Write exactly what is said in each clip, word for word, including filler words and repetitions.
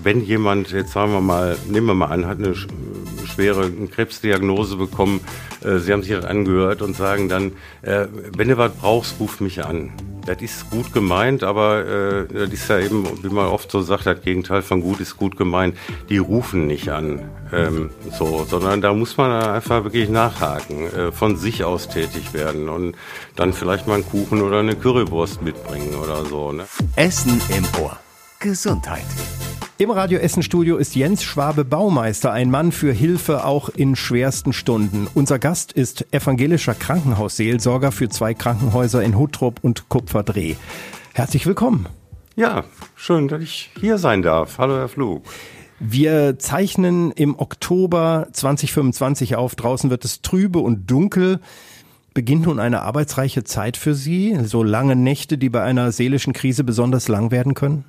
wenn jemand, jetzt sagen wir mal, nehmen wir mal an, hat eine schwere Krebsdiagnose bekommen, äh, Sie haben sich das angehört und sagen dann, äh, wenn du was brauchst, ruf mich an. Das ist gut gemeint, aber äh, das ist ja eben, wie man oft so sagt, das Gegenteil von gut ist gut gemeint. Die rufen nicht an, ähm, so, sondern da muss man einfach wirklich nachhaken, äh, von sich aus tätig werden und dann vielleicht mal einen Kuchen oder eine Currywurst mitbringen oder so. Ne? Essen im Ohr. Gesundheit. Im Radio Essen Studio ist Jens Schwabe Baumeister, ein Mann für Hilfe auch in schwersten Stunden. Unser Gast ist evangelischer Krankenhausseelsorger für zwei Krankenhäuser in Huttrop und Kupferdreh. Herzlich willkommen. Ja, schön, dass ich hier sein darf. Hallo, Herr Flug. Wir zeichnen im Oktober zwanzig fünfundzwanzig auf. Draußen wird es trübe und dunkel. Beginnt nun eine arbeitsreiche Zeit für Sie? So lange Nächte, die bei einer seelischen Krise besonders lang werden können?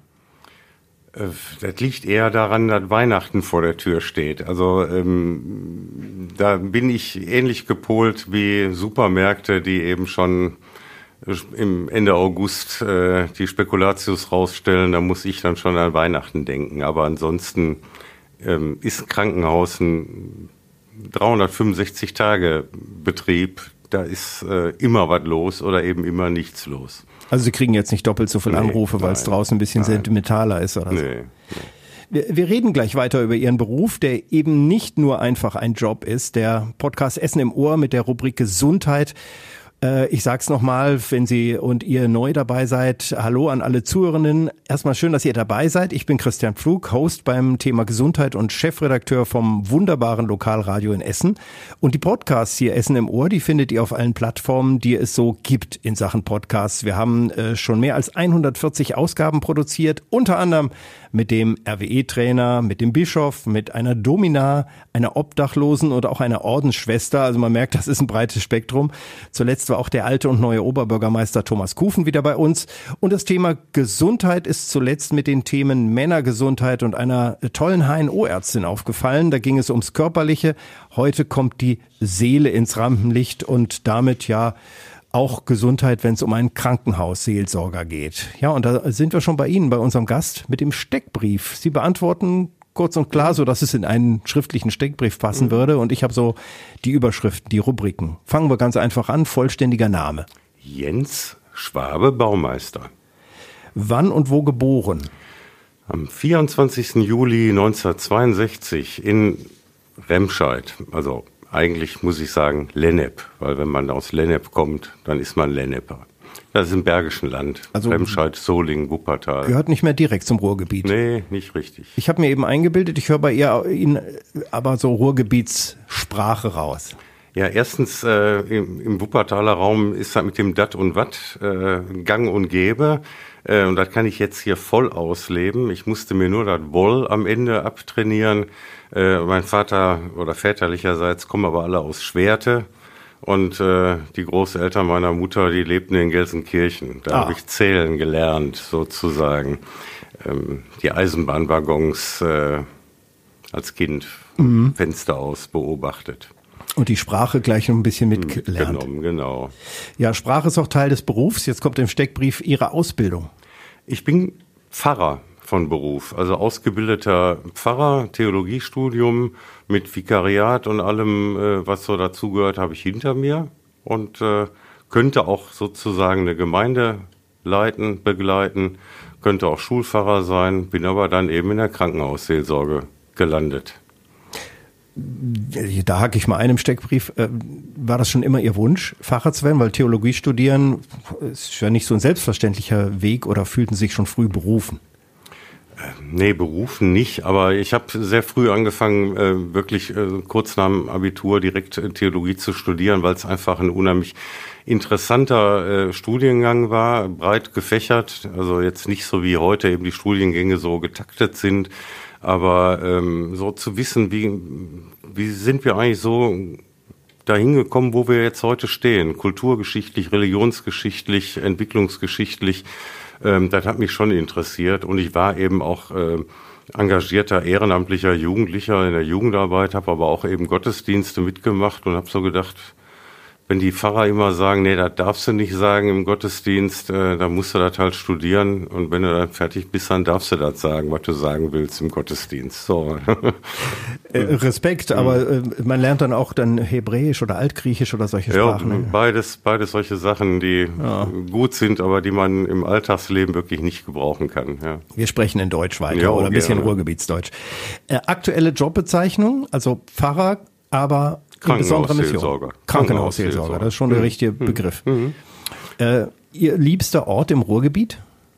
Das liegt eher daran, dass Weihnachten vor der Tür steht. Also ähm, da bin ich ähnlich gepolt wie Supermärkte, die eben schon im Ende August äh, die Spekulatius rausstellen. Da muss ich dann schon an Weihnachten denken. Aber ansonsten ähm, ist ein Krankenhaus ein dreihundertfünfundsechzig Tage Betrieb. Da ist äh, immer was los oder eben immer nichts los. Also Sie kriegen jetzt nicht doppelt so viele Anrufe, nee, weil es draußen ein bisschen nein. sentimentaler ist oder so? Nee, nee. Wir, wir reden gleich weiter über Ihren Beruf, der eben nicht nur einfach ein Job ist. Der Podcast Essen im Ohr mit der Rubrik Gesundheit. Ich sag's nochmal, wenn Sie und ihr neu dabei seid, hallo an alle Zuhörenden. Erstmal schön, dass ihr dabei seid. Ich bin Christian Pflug, Host beim Thema Gesundheit und Chefredakteur vom wunderbaren Lokalradio in Essen. Und die Podcasts hier Essen im Ohr, die findet ihr auf allen Plattformen, die es so gibt in Sachen Podcasts. Wir haben äh, schon mehr als hundertvierzig Ausgaben produziert, unter anderem mit dem R W E-Trainer, mit dem Bischof, mit einer Domina, einer Obdachlosen und auch einer Ordensschwester. Also man merkt, das ist ein breites Spektrum. Zuletzt war auch der alte und neue Oberbürgermeister Thomas Kufen wieder bei uns. Und das Thema Gesundheit ist zuletzt mit den Themen Männergesundheit und einer tollen H N O-Ärztin aufgefallen. Da ging es ums Körperliche. Heute kommt die Seele ins Rampenlicht und damit ja auch Gesundheit, wenn es um einen Krankenhausseelsorger geht. Ja, und da sind wir schon bei Ihnen, bei unserem Gast mit dem Steckbrief. Sie beantworten kurz und klar, so dass es in einen schriftlichen Steckbrief passen würde. Und ich habe so die Überschriften, die Rubriken. Fangen wir ganz einfach an. Vollständiger Name. Jens Schwabe Baumeister. Wann und wo geboren? Am vierundzwanzigsten Juli neunzehnhundertzweiundsechzig in Remscheid, also eigentlich muss ich sagen Lennep, weil wenn man aus Lennep kommt, dann ist man Lenneper. Das ist im Bergischen Land, also Remscheid, Solingen, Wuppertal. Gehört nicht mehr direkt zum Ruhrgebiet. Nee, nicht richtig. Ich habe mir eben eingebildet, ich höre bei ihr Ihnen aber so Ruhrgebietssprache raus. Ja, erstens äh, im, im Wuppertaler Raum ist halt mit dem Dat und Wat äh, gang und gäbe. Äh, und das kann ich jetzt hier voll ausleben. Ich musste mir nur das Woll am Ende abtrainieren. Äh, mein Vater oder väterlicherseits kommen aber alle aus Schwerte. Und äh, die Großeltern meiner Mutter, die lebten in Gelsenkirchen. Da ah. habe ich zählen gelernt, sozusagen. Ähm, die Eisenbahnwaggons äh, als Kind vom mhm. Fenster aus beobachtet. Und die Sprache gleich noch ein bisschen mitgelernt. Mitgenommen, genau. Ja, Sprache ist auch Teil des Berufs. Jetzt kommt im Steckbrief Ihre Ausbildung. Ich bin Pfarrer von Beruf, also ausgebildeter Pfarrer, Theologiestudium mit Vikariat und allem, äh, was so dazugehört, habe ich hinter mir und äh, könnte auch sozusagen eine Gemeinde leiten, begleiten, könnte auch Schulpfarrer sein, bin aber dann eben in der Krankenhausseelsorge gelandet. Da hake ich mal ein im Steckbrief. War das schon immer Ihr Wunsch, Pfarrer zu werden? Weil Theologie studieren ist ja nicht so ein selbstverständlicher Weg, oder fühlten Sie sich schon früh berufen? Nee, berufen nicht, aber ich habe sehr früh angefangen, äh, wirklich äh, kurz nach dem Abitur direkt äh, Theologie zu studieren, weil es einfach ein unheimlich interessanter äh, Studiengang war, breit gefächert, also jetzt nicht so wie heute eben die Studiengänge so getaktet sind, aber ähm, so zu wissen, wie, wie sind wir eigentlich so dahin gekommen, wo wir jetzt heute stehen, kulturgeschichtlich, religionsgeschichtlich, entwicklungsgeschichtlich. Ähm, das hat mich schon interessiert und ich war eben auch äh, engagierter ehrenamtlicher Jugendlicher in der Jugendarbeit, habe aber auch eben Gottesdienste mitgemacht und habe so gedacht, wenn die Pfarrer immer sagen, nee, das darfst du nicht sagen im Gottesdienst, äh, dann musst du das halt studieren und wenn du dann fertig bist, dann darfst du das sagen, was du sagen willst im Gottesdienst. So. äh, Respekt, aber äh, man lernt dann auch dann Hebräisch oder Altgriechisch oder solche Sprachen. Ja, beides, beides solche Sachen, die ja. gut sind, aber die man im Alltagsleben wirklich nicht gebrauchen kann. Ja. Wir sprechen in Deutsch weiter ja, oder ein bisschen gerne. Ruhrgebietsdeutsch. Äh, aktuelle Jobbezeichnung, also Pfarrer, aber Krankenhausseelsorger. Krankenhausseelsorger, das ist schon der richtige mhm. Begriff. Mhm. Äh, Ihr liebster Ort im Ruhrgebiet?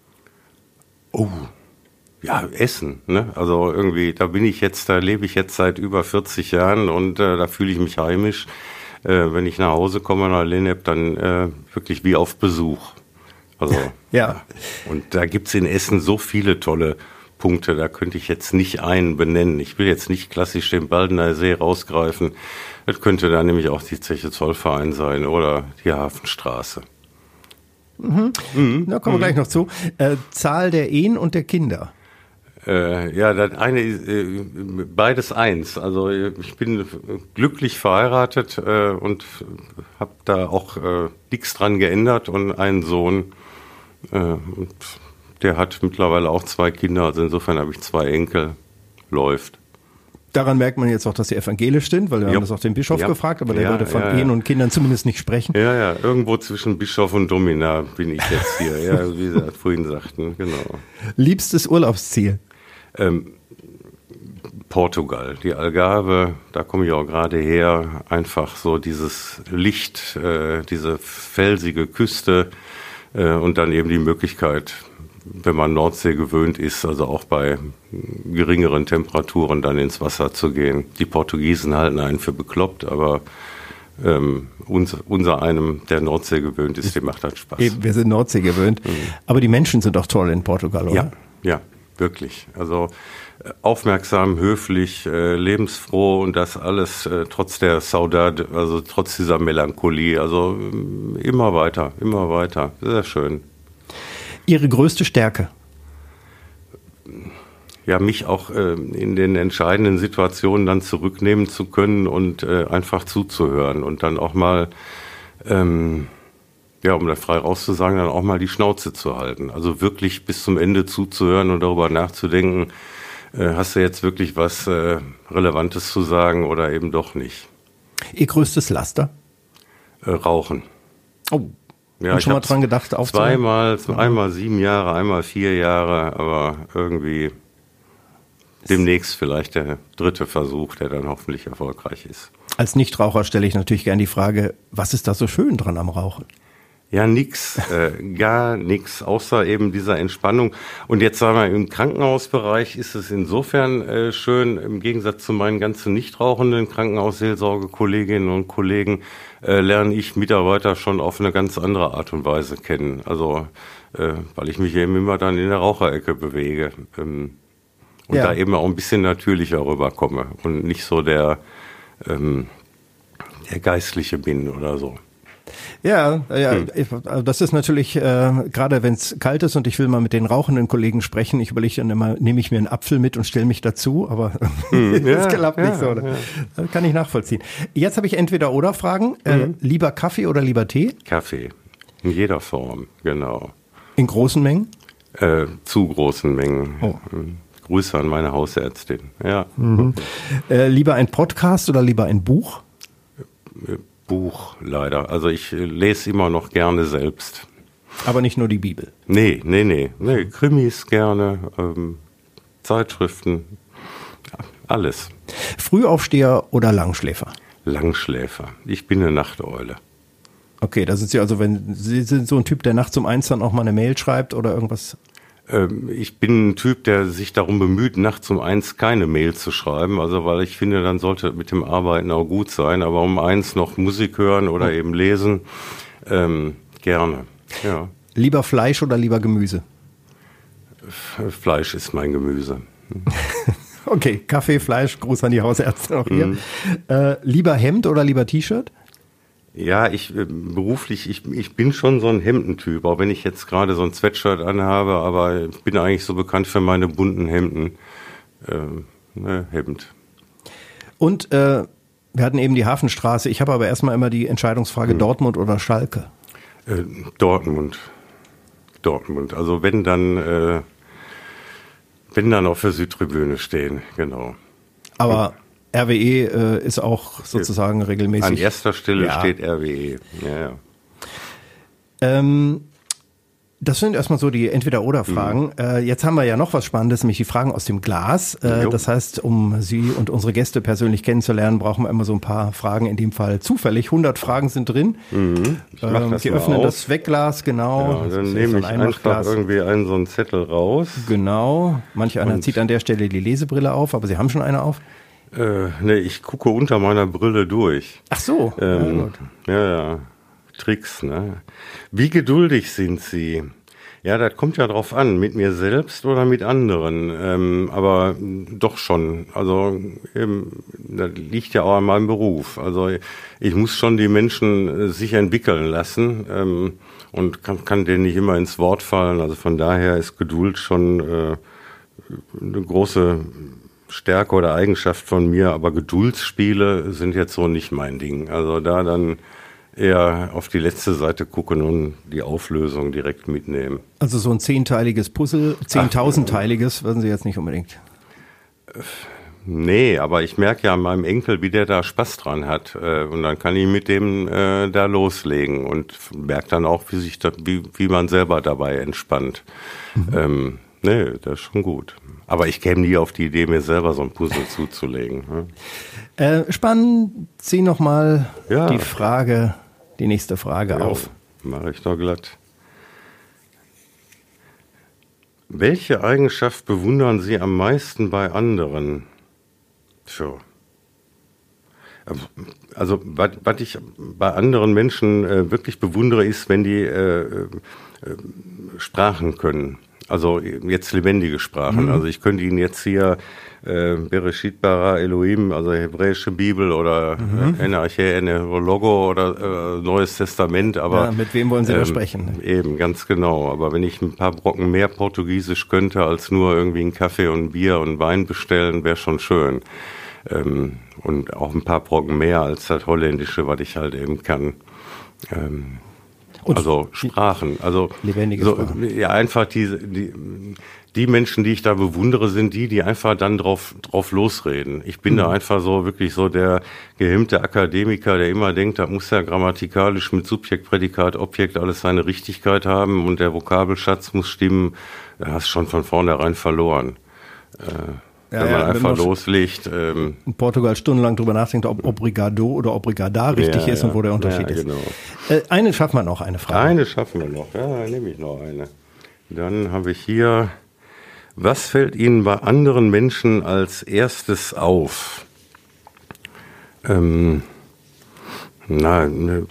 Oh, ja, Essen. Ne? Also irgendwie, da bin ich jetzt, da lebe ich jetzt seit über vierzig Jahren und äh, da fühle ich mich heimisch. Äh, wenn ich nach Hause komme nach Lennep, dann äh, wirklich wie auf Besuch. Also ja. Und da gibt's in Essen so viele tolle Punkte, da könnte ich jetzt nicht einen benennen. Ich will jetzt nicht klassisch den Baldener See rausgreifen. Das könnte dann nämlich auch die Zeche Zollverein sein oder die Hafenstraße. Mhm. Mhm. Da kommen wir mhm. gleich noch zu. Äh, Zahl der Ehen und der Kinder. Äh, ja, das eine ist äh, beides eins. Also ich bin glücklich verheiratet äh, und habe da auch äh, nichts dran geändert und einen Sohn. Äh, und der hat mittlerweile auch zwei Kinder, also insofern habe ich zwei Enkel. Läuft. Daran merkt man jetzt auch, dass sie evangelisch sind, weil wir ja. haben das auch den Bischof ja. gefragt, aber der ja, würde von ja, Ehen ja. und Kindern zumindest nicht sprechen. Ja, ja, irgendwo zwischen Bischof und Domina bin ich jetzt hier, ja, wie Sie vorhin sagten, genau. Liebstes Urlaubsziel? Ähm, Portugal, die Algarve, da komme ich auch gerade her, einfach so dieses Licht, äh, diese felsige Küste äh, und dann eben die Möglichkeit, wenn man Nordsee gewöhnt ist, also auch bei geringeren Temperaturen dann ins Wasser zu gehen. Die Portugiesen halten einen für bekloppt, aber ähm, uns, unser einem, der Nordsee gewöhnt ist, dem macht das Spaß. Eben, wir sind Nordsee gewöhnt, mhm. aber die Menschen sind doch toll in Portugal, oder? Ja, ja, wirklich. Also äh, aufmerksam, höflich, äh, lebensfroh und das alles äh, trotz der Saudade, also trotz dieser Melancholie, also äh, immer weiter, immer weiter, sehr schön. Ihre größte Stärke? Ja, mich auch äh, in den entscheidenden Situationen dann zurücknehmen zu können und äh, einfach zuzuhören und dann auch mal, ähm, ja, um da frei rauszusagen, dann auch mal die Schnauze zu halten. Also wirklich bis zum Ende zuzuhören und darüber nachzudenken, äh, hast du jetzt wirklich was äh, Relevantes zu sagen oder eben doch nicht. Ihr größtes Laster? Äh, Rauchen. Oh. Ja, und schon mal dran gedacht, aufzuhören? Zweimal, einmal sieben Jahre, einmal vier Jahre, aber irgendwie demnächst vielleicht der dritte Versuch, der dann hoffentlich erfolgreich ist. Als Nichtraucher stelle ich natürlich gerne die Frage, was ist da so schön dran am Rauchen? Ja, nix, äh, gar nix, außer eben dieser Entspannung. Und jetzt sagen wir, im Krankenhausbereich ist es insofern äh, schön, im Gegensatz zu meinen ganzen nicht rauchenden Krankenhausseelsorgekolleginnen und Kollegen, äh, lerne ich Mitarbeiter schon auf eine ganz andere Art und Weise kennen. Also, äh, weil ich mich eben immer dann in der Raucherecke bewege ähm, und ja. da eben auch ein bisschen natürlicher rüberkomme und nicht so der, ähm, der Geistliche bin oder so. Ja, ja, hm. das ist natürlich, äh, gerade wenn es kalt ist und ich will mal mit den rauchenden Kollegen sprechen, ich überlege dann immer, nehme ich mir einen Apfel mit und stelle mich dazu, aber hm. das ja, klappt ja, nicht so. Oder? Ja. Das kann ich nachvollziehen. Jetzt habe ich entweder oder Fragen. Äh, hm. Lieber Kaffee oder lieber Tee? Kaffee, in jeder Form, genau. In großen Mengen? Äh, zu großen Mengen. Oh. Grüße an meine Hausärztin. Ja. Mhm. Äh, lieber ein Podcast oder lieber ein Buch? Buch, leider. Also ich lese immer noch gerne selbst. Aber nicht nur die Bibel? Nee, nee, nee. nee Krimis gerne, ähm, Zeitschriften, ja, alles. Frühaufsteher oder Langschläfer? Langschläfer. Ich bin eine Nachteule. Okay, da sind Sie also, wenn Sie sind so ein Typ, der nachts um eins dann auch mal eine Mail schreibt oder irgendwas? Ich bin ein Typ, der sich darum bemüht, nachts um eins keine Mail zu schreiben. Also, weil ich finde, dann sollte mit dem Arbeiten auch gut sein. Aber um eins noch Musik hören oder eben lesen, ähm, gerne. Ja. Lieber Fleisch oder lieber Gemüse? Fleisch ist mein Gemüse. Okay, Kaffee, Fleisch, Gruß an die Hausärzte auch hier. Mhm. Äh, lieber Hemd oder lieber T-Shirt? Ja, ich äh, beruflich, ich, ich bin schon so ein Hemdentyp, auch wenn ich jetzt gerade so ein Sweatshirt anhabe, aber ich bin eigentlich so bekannt für meine bunten Hemden. Äh, ne, Hemd. Und äh, Wir hatten eben die Hafenstraße. Ich habe aber erstmal immer die Entscheidungsfrage hm. Dortmund oder Schalke. Äh, Dortmund. Dortmund. Also wenn dann, äh, wenn dann auf der Südtribüne stehen, genau. Aber R W E äh, ist auch sozusagen regelmäßig. An erster Stelle ja. steht R W E. Ja, ja. Ähm, das sind erstmal so die Entweder-Oder-Fragen. Mhm. Äh, jetzt haben wir ja noch was Spannendes, nämlich die Fragen aus dem Glas. Äh, das heißt, um Sie und unsere Gäste persönlich kennenzulernen, brauchen wir immer so ein paar Fragen, in dem Fall zufällig. hundert Fragen sind drin. Mhm. Ich mach ähm, das Sie mal öffnen auf. das Wegglas, genau. Ja, dann nehme ich einfach irgendwie einen so einen Zettel raus. Genau. Manch einer und zieht an der Stelle die Lesebrille auf, aber Sie haben schon eine auf? Äh, nee, ich gucke unter meiner Brille durch. Ach so. Ähm, ja, ja, ja. Tricks, ne? Wie geduldig sind Sie? Ja, das kommt ja drauf an, mit mir selbst oder mit anderen. Ähm, aber doch schon. Also eben, das liegt ja auch an meinem Beruf. Also ich muss schon die Menschen sich entwickeln lassen ähm, und kann, kann denen nicht immer ins Wort fallen. Also von daher ist Geduld schon äh, eine große Stärke oder Eigenschaft von mir, aber Geduldsspiele sind jetzt so nicht mein Ding. Also da dann eher auf die letzte Seite gucken und die Auflösung direkt mitnehmen. Also so ein zehnteiliges Puzzle, zehntausendteiliges, würden Sie jetzt nicht unbedingt? Nee, aber ich merke ja an meinem Enkel, wie der da Spaß dran hat. Und dann kann ich mit dem äh, da loslegen und merke dann auch, wie sich da, wie, wie man selber dabei entspannt. Mhm. Ähm, nee, das ist schon gut. Aber ich käme nie auf die Idee, mir selber so ein Puzzle zuzulegen. Äh, spannen Sie nochmal ja. die Frage, die nächste Frage ja, auf. Mache ich doch glatt. Welche Eigenschaft bewundern Sie am meisten bei anderen? Tja. Also, was, was ich bei anderen Menschen äh, wirklich bewundere, ist, wenn die äh, äh, Sprachen können. Also jetzt lebendige Sprachen. Mhm. Also ich könnte Ihnen jetzt hier äh, Bereshit bara Elohim, also hebräische Bibel oder mhm. Enarche, Logo oder äh, Neues Testament. Aber ja, mit wem wollen Sie ähm, da sprechen? Eben, ganz genau. Aber wenn ich ein paar Brocken mehr Portugiesisch könnte, als nur irgendwie einen Kaffee und ein Bier und Wein bestellen, wäre schon schön. Ähm, und auch ein paar Brocken mehr als das Holländische, was ich halt eben kann. Ähm, Und also Sprachen, also lebendige so, Sprachen. Ja, einfach die, die die Menschen, die ich da bewundere, sind die, die einfach dann drauf drauf losreden. Ich bin mhm. da einfach so wirklich so der gehemmte Akademiker, der immer denkt, da muss ja grammatikalisch mit Subjekt, Prädikat, Objekt alles seine Richtigkeit haben und der Vokabelschatz muss stimmen. Da hast du schon von vornherein verloren. Äh, Ja, wenn man ja, einfach wenn man loslegt. Ähm, in Portugal stundenlang drüber nachdenkt, ob obrigado oder obrigada richtig ja, ist und wo der Unterschied ja, ist. Genau. Äh, eine schaffen wir noch, eine Frage. Eine schaffen wir noch, ja, dann nehme ich noch eine. Dann habe ich hier, was fällt Ihnen bei anderen Menschen als erstes auf? Ähm, na, ne,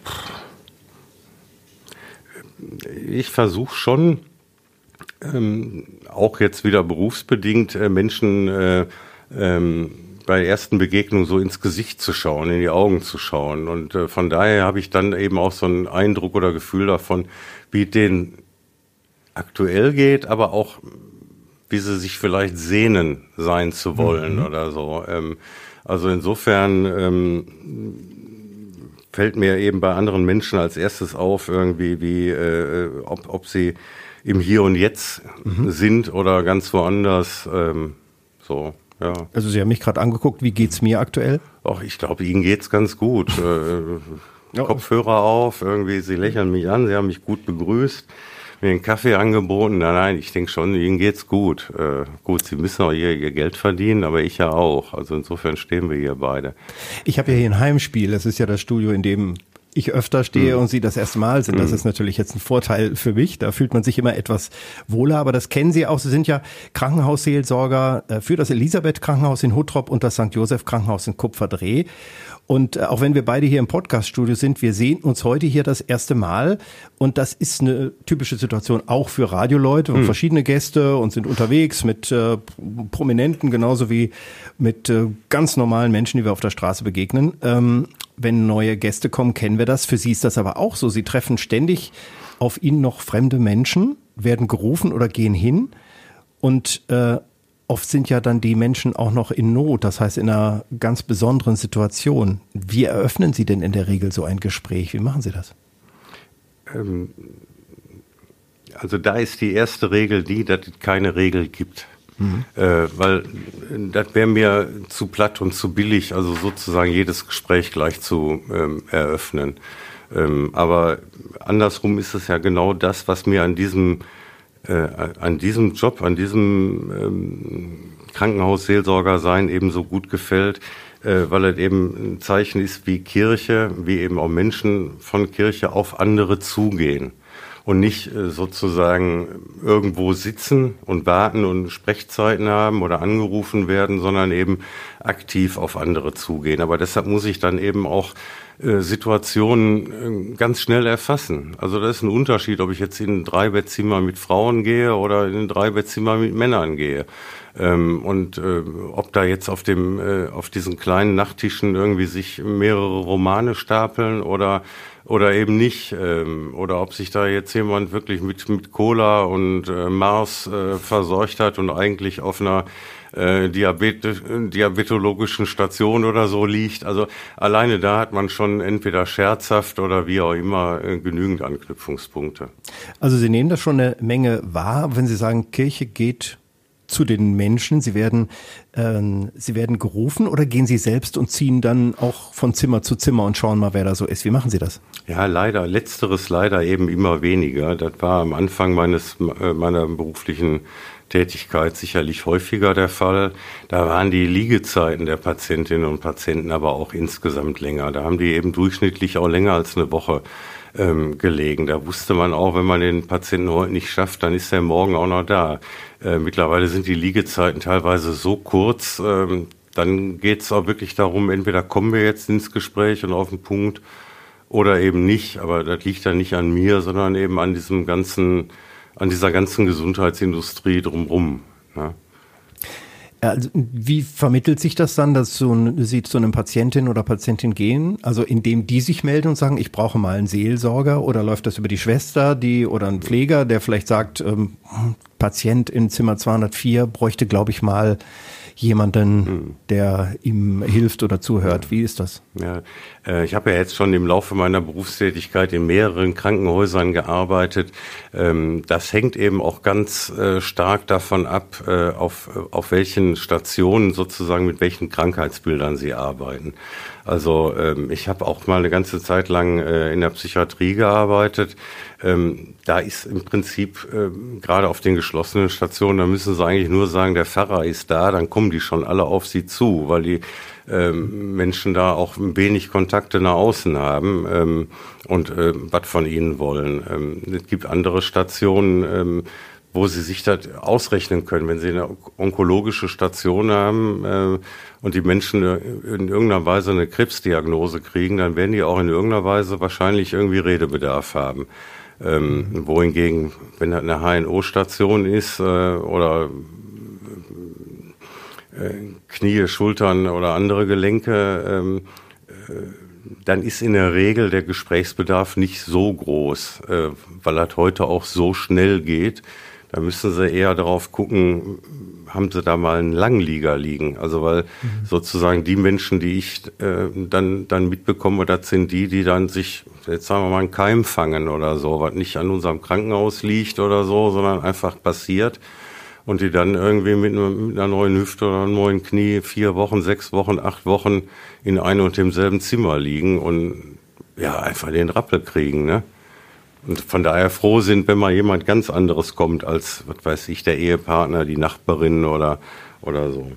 ich versuche schon, Ähm, auch jetzt wieder berufsbedingt äh, Menschen äh, ähm, bei der ersten Begegnung so ins Gesicht zu schauen, in die Augen zu schauen. Und äh, von daher habe ich dann eben auch so einen Eindruck oder Gefühl davon, wie es denen aktuell geht, aber auch wie sie sich vielleicht sehnen, sein zu wollen mhm. oder so. Ähm, also insofern ähm, fällt mir eben bei anderen Menschen als erstes auf, irgendwie, wie äh, ob, ob sie im Hier und Jetzt mhm. sind oder ganz woanders. Ähm, so, ja. Also Sie haben mich gerade angeguckt, wie geht's mir aktuell? Ach, ich glaube, Ihnen geht's ganz gut. äh, ja. Kopfhörer auf, irgendwie, Sie lächeln mich an, Sie haben mich gut begrüßt, mir einen Kaffee angeboten. Nein, nein, ich denke schon, Ihnen geht's gut. Äh, gut, Sie müssen auch ihr, ihr Geld verdienen, aber ich ja auch. Also insofern stehen wir hier beide. Ich habe ja hier ein Heimspiel. Das ist ja das Studio, in dem ich öfter stehe mhm. und Sie das erste Mal sind. Das mhm. ist natürlich jetzt ein Vorteil für mich. Da fühlt man sich immer etwas wohler, aber das kennen Sie auch. Sie sind ja Krankenhausseelsorger für das Elisabeth-Krankenhaus in Huttrop und das Sankt Joseph-Krankenhaus in Kupferdreh. Und auch wenn wir beide hier im Podcast-Studio sind, wir sehen uns heute hier das erste Mal. Und das ist eine typische Situation auch für Radioleute und mhm. verschiedene Gäste und sind unterwegs mit äh, Prominenten, genauso wie mit äh, ganz normalen Menschen, die wir auf der Straße begegnen. Ähm, wenn neue Gäste kommen, kennen wir das. Für Sie ist das aber auch so. Sie treffen ständig auf Ihnen noch fremde Menschen, werden gerufen oder gehen hin. Und äh, oft sind ja dann die Menschen auch noch in Not, das heißt in einer ganz besonderen Situation. Wie eröffnen Sie denn in der Regel so ein Gespräch? Wie machen Sie das? Ähm, also da ist die erste Regel die, dass es keine Regel gibt. Mhm. Äh, weil das wäre mir zu platt und zu billig, also sozusagen jedes Gespräch gleich zu ähm, eröffnen. Ähm, aber andersrum ist es ja genau das, was mir an diesem äh, an diesem Job, an diesem ähm, Krankenhausseelsorger sein eben so gut gefällt, äh, weil es eben ein Zeichen ist, wie Kirche, wie eben auch Menschen von Kirche auf andere zugehen. Und nicht äh, sozusagen irgendwo sitzen und warten und Sprechzeiten haben oder angerufen werden, sondern eben aktiv auf andere zugehen. Aber deshalb muss ich dann eben auch äh, Situationen äh, ganz schnell erfassen. Also das ist ein Unterschied, ob ich jetzt in ein Dreibettzimmer mit Frauen gehe oder in ein Dreibettzimmer mit Männern gehe. Ähm, und äh, ob da jetzt auf dem äh, auf diesen kleinen Nachttischen irgendwie sich mehrere Romane stapeln oder oder eben nicht, ähm, oder ob sich da jetzt jemand wirklich mit mit Cola und äh, Mars äh, verseucht hat und eigentlich auf einer äh, Diabete, diabetologischen Station oder so liegt. Also alleine da hat man schon entweder scherzhaft oder wie auch immer äh, genügend Anknüpfungspunkte. Also Sie nehmen das schon eine Menge wahr, wenn Sie sagen, Kirche geht zu den Menschen, Sie werden, äh, Sie werden gerufen, oder gehen Sie selbst und ziehen dann auch von Zimmer zu Zimmer und schauen mal, wer da so ist? Wie machen Sie das? Ja, leider, letzteres leider eben immer weniger. Das war am Anfang meines meiner beruflichen Tätigkeit sicherlich häufiger der Fall. Da waren die Liegezeiten der Patientinnen und Patienten aber auch insgesamt länger. Da haben die eben durchschnittlich auch länger als eine Woche ähm, gelegen. Da wusste man auch, wenn man den Patienten heute nicht schafft, dann ist er morgen auch noch da. Äh, mittlerweile sind die Liegezeiten teilweise so kurz, ähm, dann geht es auch wirklich darum, entweder kommen wir jetzt ins Gespräch und auf den Punkt oder eben nicht. Aber das liegt dann nicht an mir, sondern eben an diesem ganzen, an dieser ganzen Gesundheitsindustrie drumherum. Ne? Also wie vermittelt sich das dann, dass so ein, Sie zu einem Patientin oder Patientin gehen? Also indem die sich melden und sagen, ich brauche mal einen Seelsorger, oder läuft das über die Schwester, die oder einen Pfleger, der vielleicht sagt, ähm, Patient in Zimmer zweihundertvier bräuchte, glaube ich, mal jemanden, hm. der ihm hilft oder zuhört. Wie ist das? Ja, äh, ich habe ja jetzt schon im Laufe meiner Berufstätigkeit in mehreren Krankenhäusern gearbeitet. Ähm, das hängt eben auch ganz äh, stark davon ab, äh, auf, auf welchen Stationen sozusagen mit welchen Krankheitsbildern sie arbeiten. Also ähm, ich habe auch mal eine ganze Zeit lang äh, in der Psychiatrie gearbeitet. Ähm, da ist im Prinzip äh, gerade auf den geschlossenen Stationen, da müssen sie eigentlich nur sagen, der Pfarrer ist da, dann kommen die schon alle auf sie zu, weil die ähm, Menschen da auch wenig Kontakte nach außen haben ähm, und äh, was von ihnen wollen. Ähm, es gibt andere Stationen, ähm, wo sie sich das ausrechnen können. Wenn sie eine onkologische Station haben äh, und die Menschen in irgendeiner Weise eine Krebsdiagnose kriegen, dann werden die auch in irgendeiner Weise wahrscheinlich irgendwie Redebedarf haben. Ähm, wohingegen, wenn das eine H N O-Station ist äh, oder äh, Knie, Schultern oder andere Gelenke, ähm, äh, dann ist in der Regel der Gesprächsbedarf nicht so groß, äh, weil das heute auch so schnell geht. Da müssen sie eher darauf gucken, haben sie da mal einen Langlieger liegen. Also weil mhm. sozusagen die Menschen, die ich äh, dann dann mitbekomme, das sind die, die dann sich, jetzt sagen wir mal, einen Keim fangen oder so, was nicht an unserem Krankenhaus liegt oder so, sondern einfach passiert. Und die dann irgendwie mit, mit einer neuen Hüfte oder einem neuen Knie vier Wochen, sechs Wochen, acht Wochen in einem und demselben Zimmer liegen und ja, einfach den Rappel kriegen, ne? Und von daher froh sind, wenn mal jemand ganz anderes kommt als, was weiß ich, der Ehepartner, die Nachbarin oder, oder so.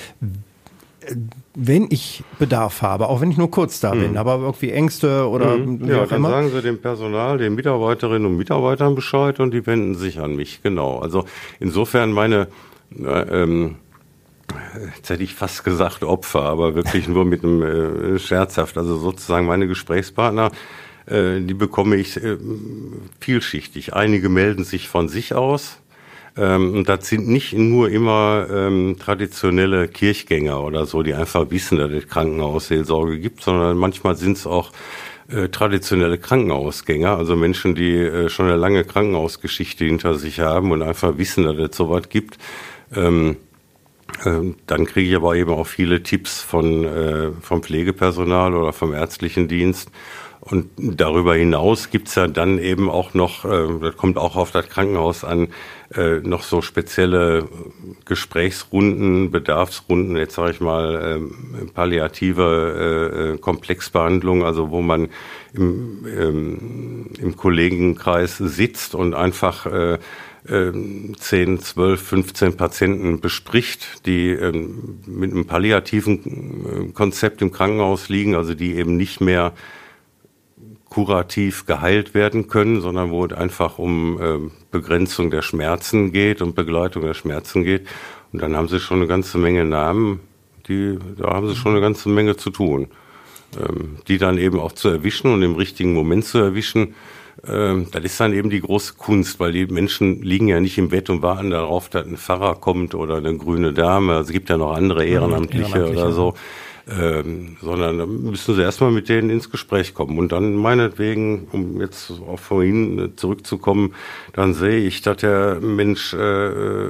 Wenn ich Bedarf habe, auch wenn ich nur kurz da bin, mhm. aber irgendwie Ängste oder mhm. wie ja, auch dann immer. Sagen Sie dem Personal, den Mitarbeiterinnen und Mitarbeitern Bescheid und die wenden sich an mich, genau. Also insofern meine, äh, ähm, jetzt hätte ich fast gesagt Opfer, aber wirklich nur mit einem äh, scherzhaft, also sozusagen meine Gesprächspartner, die bekomme ich vielschichtig. Einige melden sich von sich aus. Und das sind nicht nur immer ähm, traditionelle Kirchgänger oder so, die einfach wissen, dass es Krankenhausseelsorge gibt, sondern manchmal sind es auch äh, traditionelle Krankenhausgänger, also Menschen, die äh, schon eine lange Krankenhausgeschichte hinter sich haben und einfach wissen, dass es sowas gibt. Ähm, Ähm, dann kriege ich aber eben auch viele Tipps von äh, vom Pflegepersonal oder vom ärztlichen Dienst. Und darüber hinaus gibt's ja dann eben auch noch, äh, das kommt auch auf das Krankenhaus an, äh, noch so spezielle Gesprächsrunden, Bedarfsrunden, jetzt sage ich mal äh, palliative äh, Komplexbehandlung, also wo man im, ähm, im Kollegenkreis sitzt und einfach äh, zehn, zwölf, fünfzehn Patienten bespricht, die ähm, mit einem palliativen Konzept im Krankenhaus liegen, also die eben nicht mehr kurativ geheilt werden können, sondern wo es einfach um äh, Begrenzung der Schmerzen geht und Begleitung der Schmerzen geht. Und dann haben sie schon eine ganze Menge Namen, die, da haben sie schon eine ganze Menge zu tun. Ähm, die dann eben auch zu erwischen und im richtigen Moment zu erwischen, ähm, das ist dann eben die große Kunst, weil die Menschen liegen ja nicht im Bett und warten darauf, dass ein Pfarrer kommt oder eine grüne Dame. Also es gibt ja noch andere Ehrenamtliche, Ehrenamtliche oder so. Ähm, sondern da müssen sie erstmal mit denen ins Gespräch kommen. Und dann meinetwegen, um jetzt auf vorhin zurückzukommen, dann sehe ich, dass der Mensch äh,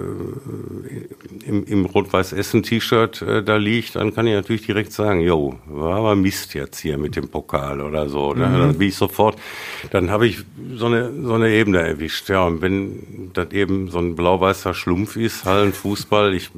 im, im Rot-Weiß-Essen-T-Shirt äh, da liegt, dann kann ich natürlich direkt sagen, jo, war aber Mist jetzt hier mit dem Pokal oder so. Mhm. Dann bin ich sofort, dann habe ich so eine, so eine Ebene erwischt. Ja, und wenn das eben so ein blau-weißer Schlumpf ist, Hallenfußball, ich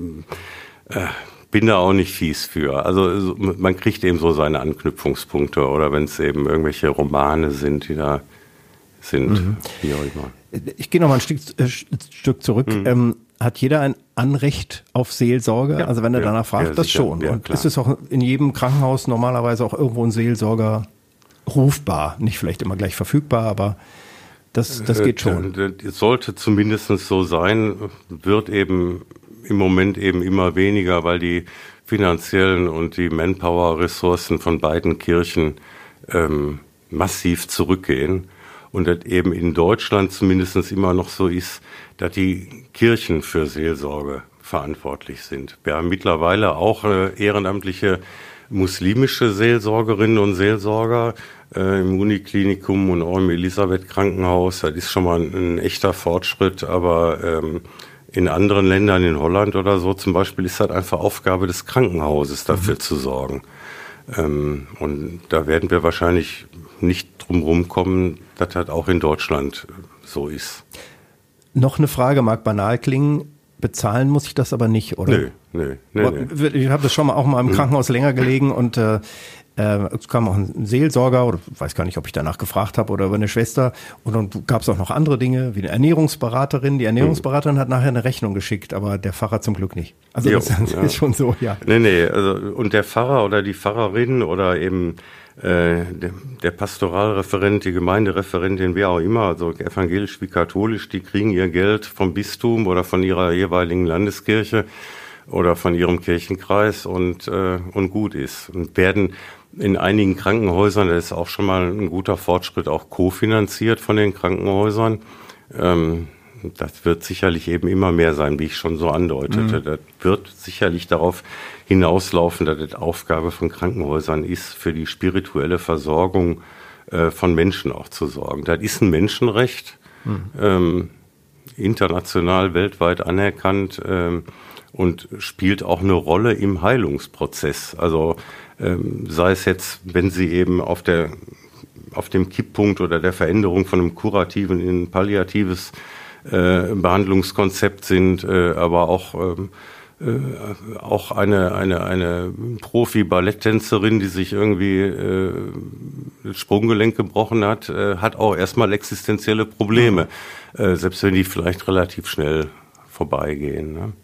äh, bin da auch nicht fies für. Also man kriegt eben so seine Anknüpfungspunkte oder wenn es eben irgendwelche Romane sind, die da sind, mhm. wie auch immer. Ich gehe noch mal ein Stück, äh, Stück zurück. Mhm. Ähm, hat jeder ein Anrecht auf Seelsorge? Ja, also wenn er ja, danach fragt, ja, das sicher. schon. Ja, und klar. Ist es auch in jedem Krankenhaus normalerweise auch irgendwo ein Seelsorger rufbar? Nicht vielleicht immer gleich verfügbar, aber das, das geht schon. Es sollte zumindest so sein, wird eben im Moment eben immer weniger, weil die finanziellen und die Manpower-Ressourcen von beiden Kirchen ähm, massiv zurückgehen und das eben in Deutschland zumindest immer noch so ist, dass die Kirchen für Seelsorge verantwortlich sind. Wir haben mittlerweile auch äh, ehrenamtliche muslimische Seelsorgerinnen und Seelsorger äh, im Uniklinikum und auch im Elisabeth-Krankenhaus. Das ist schon mal ein, ein echter Fortschritt, aber ähm, in anderen Ländern, in Holland oder so zum Beispiel, ist das einfach Aufgabe des Krankenhauses, dafür mhm. zu sorgen. Ähm, und da werden wir wahrscheinlich nicht drum rumkommen, dass das auch in Deutschland so ist. Noch eine Frage, mag banal klingen, bezahlen muss ich das aber nicht, oder? Nö, nö, nö, nö. Ich habe das schon mal auch mal im Krankenhaus länger gelegen und äh, es kam auch ein Seelsorger, oder ich weiß gar nicht, ob ich danach gefragt habe, oder über eine Schwester. Und dann gab es auch noch andere Dinge, wie eine Ernährungsberaterin. Die Ernährungsberaterin hat nachher eine Rechnung geschickt, aber der Pfarrer zum Glück nicht. Also jo, das ja. ist schon so, ja. Nee, nee, also und der Pfarrer oder die Pfarrerin oder eben äh, der, der Pastoralreferent, die Gemeindereferentin, wer auch immer, also evangelisch wie katholisch, die kriegen ihr Geld vom Bistum oder von ihrer jeweiligen Landeskirche oder von ihrem Kirchenkreis und äh, und gut ist. Und werden in einigen Krankenhäusern, das ist auch schon mal ein guter Fortschritt, auch kofinanziert von den Krankenhäusern. Ähm, das wird sicherlich eben immer mehr sein, wie ich schon so andeutete. Mhm. Das wird sicherlich darauf hinauslaufen, dass es Aufgabe von Krankenhäusern ist, für die spirituelle Versorgung äh, von Menschen auch zu sorgen. Das ist ein Menschenrecht, mhm. ähm, international, weltweit anerkannt, ähm, und spielt auch eine Rolle im Heilungsprozess. Also ähm, sei es jetzt, wenn Sie eben auf der auf dem Kipppunkt oder der Veränderung von einem kurativen in ein palliatives äh, Behandlungskonzept sind, äh, aber auch ähm, äh, auch eine eine eine Profi-Balletttänzerin, die sich irgendwie äh, das Sprunggelenk gebrochen hat, äh, hat auch erstmal existenzielle Probleme, äh, selbst wenn die vielleicht relativ schnell vorbeigehen. Ne?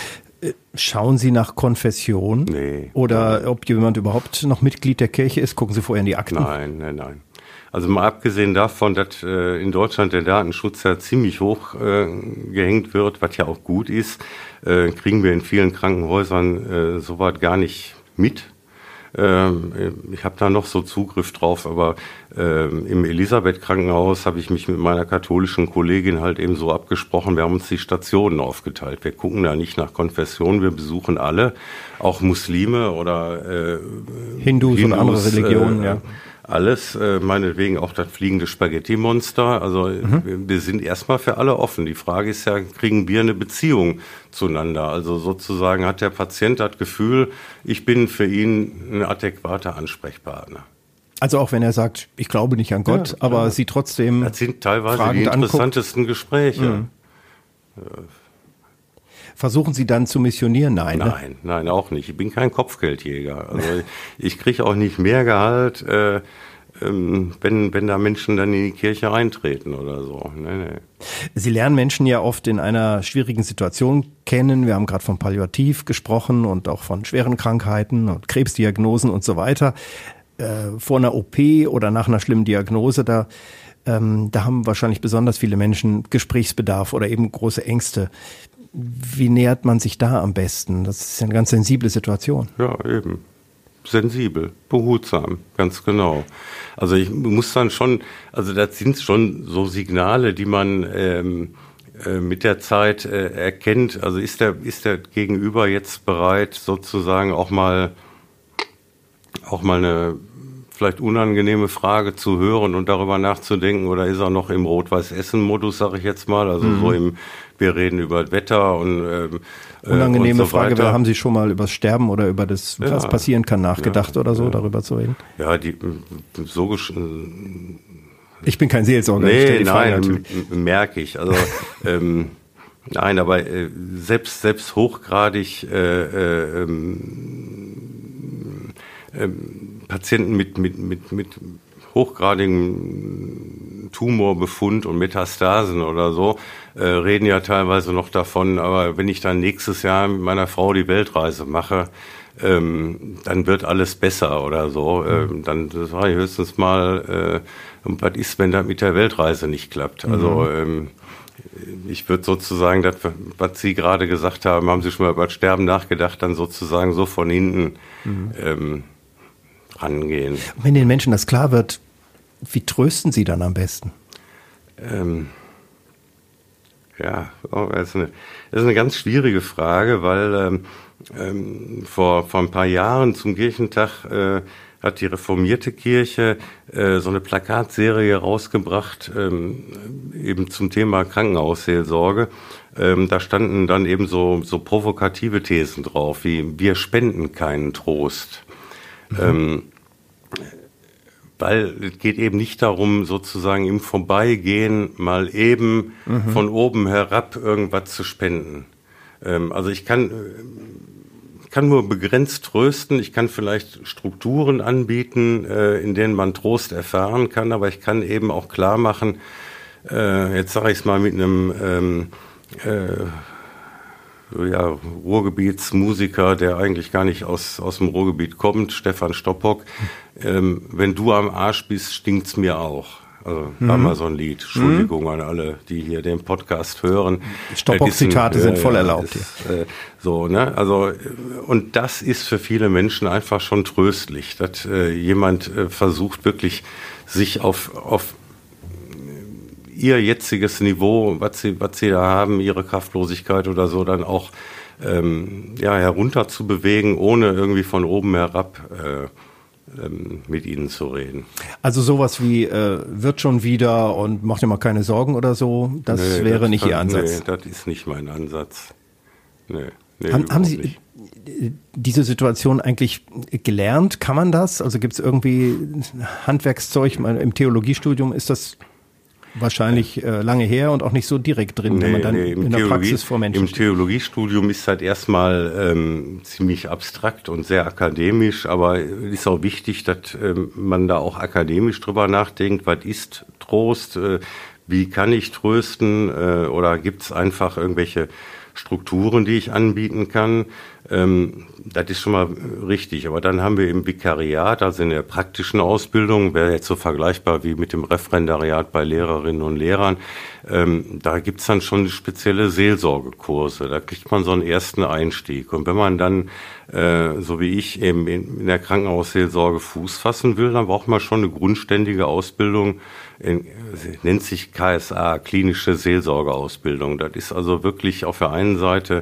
Schauen Sie nach Konfession? Nee. Oder nein. ob jemand überhaupt noch Mitglied der Kirche ist? Gucken Sie vorher in die Akten? Nein, nein, nein. Also mal abgesehen davon, dass äh, in Deutschland der Datenschutz ja ziemlich hoch äh, gehängt wird, was ja auch gut ist, äh, kriegen wir in vielen Krankenhäusern äh, soweit gar nicht mit. Ähm, ich habe da noch so Zugriff drauf, aber ähm, im Elisabeth-Krankenhaus habe ich mich mit meiner katholischen Kollegin halt eben so abgesprochen, wir haben uns die Stationen aufgeteilt. Wir gucken da nicht nach Konfession, wir besuchen alle, auch Muslime oder äh, Hindus, Hindus und andere Religionen, äh, ja. alles, äh, meinetwegen auch das fliegende Spaghetti-Monster. Also mhm. wir sind erstmal für alle offen. Die Frage ist ja, kriegen wir eine Beziehung zueinander? Also sozusagen hat der Patient das Gefühl, ich bin für ihn ein adäquater Ansprechpartner. Also auch wenn er sagt, ich glaube nicht an Gott, ja, aber sie trotzdem das sind teilweise die interessantesten anguckt. Gespräche. Mhm. Versuchen Sie dann zu missionieren? Nein, Nein, ne? nein, auch nicht. Ich bin kein Kopfgeldjäger. Also ich kriege auch nicht mehr Gehalt, äh, ähm, wenn, wenn da Menschen dann in die Kirche eintreten oder so. Nee, nee. Sie lernen Menschen ja oft in einer schwierigen Situation kennen. Wir haben gerade von Palliativ gesprochen und auch von schweren Krankheiten und Krebsdiagnosen und so weiter. Äh, vor einer O P oder nach einer schlimmen Diagnose, da, ähm, da haben wahrscheinlich besonders viele Menschen Gesprächsbedarf oder eben große Ängste. Wie nähert man sich da am besten? Das ist ja eine ganz sensible Situation. Ja, eben. Sensibel, behutsam, ganz genau. Also ich muss dann schon, also das sind schon so Signale, die man ähm, äh, mit der Zeit äh, erkennt. Also ist der, ist der Gegenüber jetzt bereit, sozusagen auch mal, auch mal eine vielleicht unangenehme Frage zu hören und darüber nachzudenken, oder ist er noch im Rot-Weiß-Essen-Modus, sage ich jetzt mal, also mhm. so im, wir reden über das Wetter und ähm, unangenehme und so Frage, haben Sie schon mal über das Sterben oder über das, ja, was passieren kann, nachgedacht ja, oder so, ja. darüber zu reden? Ja, die so gesch- Ich bin kein Seelsorger. Nee, ich nein, m- merke ich. Also ähm, nein, aber äh, selbst selbst hochgradig äh, äh, ähm, ähm, Patienten mit mit mit mit hochgradigem Tumorbefund und Metastasen oder so äh, reden ja teilweise noch davon, aber wenn ich dann nächstes Jahr mit meiner Frau die Weltreise mache, ähm, dann wird alles besser oder so. Ähm, dann sage ich höchstens mal, äh, und was ist, wenn das mit der Weltreise nicht klappt? Mhm. Also ähm, ich würde sozusagen, das, was Sie gerade gesagt haben, haben Sie schon mal über das Sterben nachgedacht, dann sozusagen so von hinten mhm. ähm, rangehen. Wenn den Menschen das klar wird, wie trösten Sie dann am besten? Ähm, ja, das ist, eine, das ist eine ganz schwierige Frage, weil ähm, ähm, vor, vor ein paar Jahren zum Kirchentag äh, hat die reformierte Kirche äh, so eine Plakatserie rausgebracht, ähm, eben zum Thema Krankenhausseelsorge. Ähm, da standen dann eben so, so provokative Thesen drauf, wie wir spenden keinen Trost. Mhm. Ähm, weil es geht eben nicht darum, sozusagen im Vorbeigehen mal eben mhm. von oben herab irgendwas zu spenden. Ähm, also ich kann, kann nur begrenzt trösten, ich kann vielleicht Strukturen anbieten, äh, in denen man Trost erfahren kann, aber ich kann eben auch klar machen, äh, jetzt sage ich es mal mit einem ähm, äh, ja, Ruhrgebietsmusiker, der eigentlich gar nicht aus, aus dem Ruhrgebiet kommt, Stefan Stoppock, ähm, wenn du am Arsch bist, stinkt's mir auch. Also, mhm. haben wir so ein Lied. Entschuldigung mhm. an alle, die hier den Podcast hören. Stoppock-Zitate sind voll äh, erlaubt. Ist, äh, so, ne, also, und das ist für viele Menschen einfach schon tröstlich, dass äh, jemand äh, versucht wirklich, sich auf, auf ihr jetziges Niveau, was sie, was sie da haben, ihre Kraftlosigkeit oder so, dann auch ähm, ja, herunter zu bewegen, ohne irgendwie von oben herab äh, ähm, mit ihnen zu reden. Also sowas wie äh, wird schon wieder und macht dir mal keine Sorgen oder so, das nee, wäre das nicht kann, Ihr Ansatz? Nee, das ist nicht mein Ansatz. Nee, nee, haben, haben Sie nicht. diese Situation eigentlich gelernt? Kann man das? Also gibt es irgendwie Handwerkszeug? Im Theologiestudium ist das wahrscheinlich äh, lange her und auch nicht so direkt drin, nee, wenn man dann nee, in der Theologie, Praxis vor Menschen Im steht. Theologiestudium ist halt erstmal ähm, ziemlich abstrakt und sehr akademisch, aber ist auch wichtig, dass ähm, man da auch akademisch drüber nachdenkt, was ist Trost, äh, wie kann ich trösten äh, oder gibt es einfach irgendwelche Strukturen, die ich anbieten kann. Ähm, das ist schon mal richtig. Aber dann haben wir im Vikariat, also in der praktischen Ausbildung, wäre jetzt so vergleichbar wie mit dem Referendariat bei Lehrerinnen und Lehrern, ähm, da gibt's dann schon spezielle Seelsorgekurse. Da kriegt man so einen ersten Einstieg. Und wenn man dann, äh, so wie ich, eben in, in der Krankenhausseelsorge Fuß fassen will, dann braucht man schon eine grundständige Ausbildung, in, nennt sich K S A, klinische Seelsorgeausbildung. Das ist also wirklich auf der einen Seite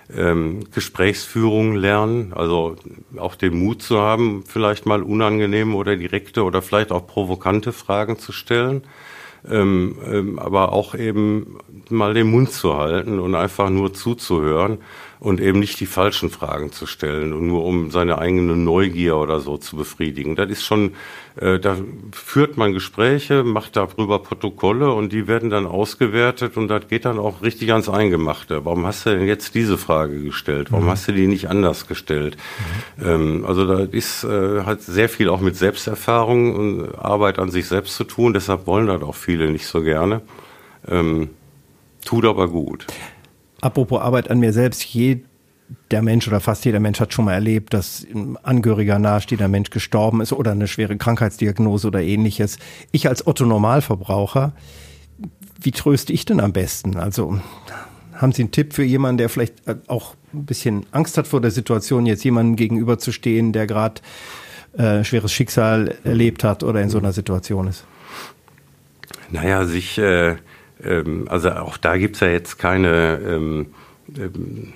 ähm, Gesprächsführung lernen, also auch den Mut zu haben, vielleicht mal unangenehme oder direkte oder vielleicht auch provokante Fragen zu stellen. Ähm, ähm, aber auch eben mal den Mund zu halten und einfach nur zuzuhören und eben nicht die falschen Fragen zu stellen und nur um seine eigene Neugier oder so zu befriedigen. Das ist schon, äh, da führt man Gespräche, macht darüber Protokolle und die werden dann ausgewertet und das geht dann auch richtig ans Eingemachte. Warum hast du denn jetzt diese Frage gestellt? Warum mhm. hast du die nicht anders gestellt? Mhm. Ähm, also da ist, äh, hat sehr viel auch mit Selbsterfahrung und Arbeit an sich selbst zu tun, deshalb wollen das auch viele nicht so gerne. Ähm, tut aber gut. Apropos Arbeit an mir selbst, jeder Mensch oder fast jeder Mensch hat schon mal erlebt, dass ein Angehöriger, nahestehender Mensch gestorben ist oder eine schwere Krankheitsdiagnose oder ähnliches. Ich als Otto-Normalverbraucher, wie tröste ich denn am besten? Also haben Sie einen Tipp für jemanden, der vielleicht auch ein bisschen Angst hat vor der Situation, jetzt jemandem gegenüberzustehen, der gerade äh, schweres Schicksal erlebt hat oder in so einer Situation ist? Naja, sich... Äh Also auch da gibt's ja jetzt keine ähm, ähm,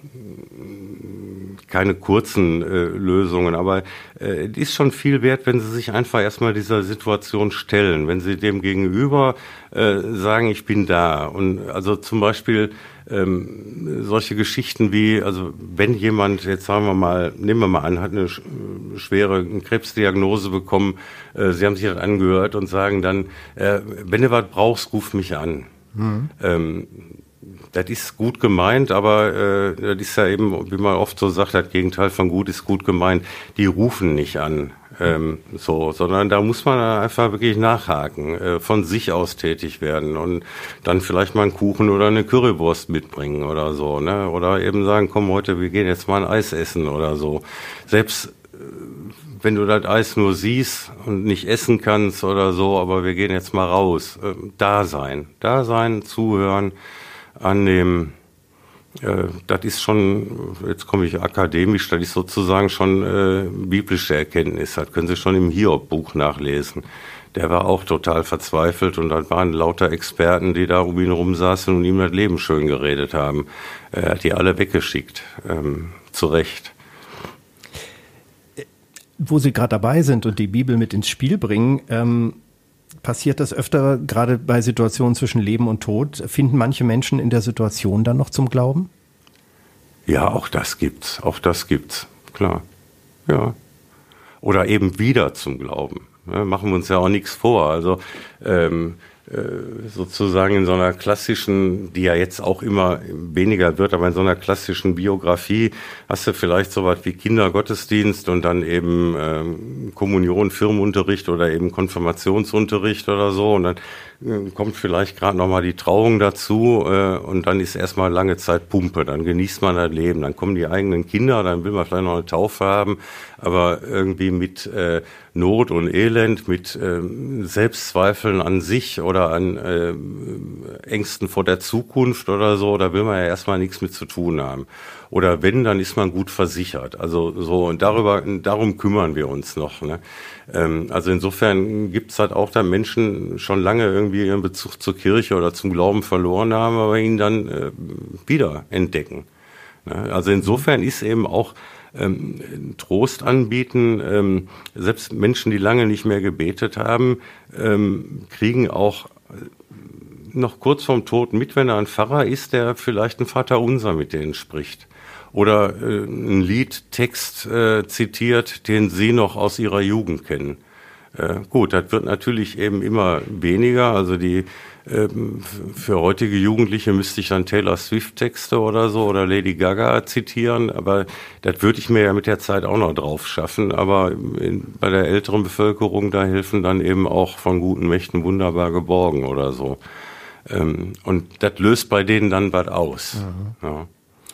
keine kurzen äh, Lösungen, aber äh, es ist schon viel wert, wenn Sie sich einfach erstmal dieser Situation stellen, wenn Sie dem Gegenüber äh, sagen, ich bin da. Und also zum Beispiel ähm, solche Geschichten wie, also wenn jemand, jetzt sagen wir mal, nehmen wir mal an, hat eine schwere Krebsdiagnose bekommen, äh, Sie haben sich das angehört und sagen dann, äh, wenn du was brauchst, ruf mich an. Mhm. Ähm, das ist gut gemeint, aber äh, das ist ja eben, wie man oft so sagt, das Gegenteil von gut ist gut gemeint. Die rufen nicht an, ähm, so, sondern da muss man einfach wirklich nachhaken, äh, von sich aus tätig werden und dann vielleicht mal einen Kuchen oder eine Currywurst mitbringen oder so, ne? Oder eben sagen, komm heute, wir gehen jetzt mal ein Eis essen oder so. Selbst äh, wenn du das Eis nur siehst und nicht essen kannst oder so, aber wir gehen jetzt mal raus. Äh, da sein, da sein, zuhören, annehmen, äh, das ist schon, jetzt komme ich akademisch, das ist sozusagen schon äh, biblische Erkenntnis, das können Sie schon im Hiob-Buch nachlesen. Der war auch total verzweifelt und dann waren lauter Experten, die da um ihn rumsaßen und ihm das Leben schön geredet haben. Er hat die alle weggeschickt, ähm, zu Recht. Wo Sie gerade dabei sind und die Bibel mit ins Spiel bringen, ähm passiert das öfter, gerade bei Situationen zwischen Leben und Tod? Finden manche Menschen in der Situation dann noch zum Glauben? Ja, auch das gibt's. Auch das gibt's. Klar. Ja. Oder eben wieder zum Glauben. Ja, machen wir uns ja auch nichts vor. Also, ähm, äh, sozusagen in so einer klassischen, die ja jetzt auch immer weniger wird, aber in so einer klassischen Biografie hast du vielleicht sowas wie Kindergottesdienst und dann eben ähm, Kommunion, Firmenunterricht oder eben Konfirmationsunterricht oder so und dann äh, kommt vielleicht gerade nochmal die Trauung dazu äh, und dann ist erstmal lange Zeit Pumpe, dann genießt man das Leben, dann kommen die eigenen Kinder, dann will man vielleicht noch eine Taufe haben, aber irgendwie mit äh, Not und Elend, mit äh, Selbstzweifeln an sich oder an äh, Ängsten vor der Zukunft oder so, da will man ja erstmal nichts mit zu tun haben. Oder wenn, dann ist man gut versichert. Also so, und darüber, darum kümmern wir uns noch. Ne? Ähm, also insofern gibt's halt auch da Menschen schon lange irgendwie ihren Bezug zur Kirche oder zum Glauben verloren haben, aber ihn dann äh, wieder entdecken. Ne? Also insofern ist eben auch Ähm, Trost anbieten. Ähm, selbst Menschen, die lange nicht mehr gebetet haben, ähm, kriegen auch noch kurz vorm Tod mit, wenn er ein Pfarrer ist, der vielleicht ein Vaterunser mit denen spricht. Oder äh, ein Liedtext äh, zitiert, den sie noch aus ihrer Jugend kennen. Äh, gut, das wird natürlich eben immer weniger. Also die ähm, für heutige Jugendliche müsste ich dann Taylor Swift-Texte oder so oder Lady Gaga zitieren, aber das würde ich mir ja mit der Zeit auch noch drauf schaffen. Aber in, bei der älteren Bevölkerung, da helfen dann eben auch von guten Mächten wunderbar geborgen oder so. Ähm, und das löst bei denen dann was aus. Mhm. Ja.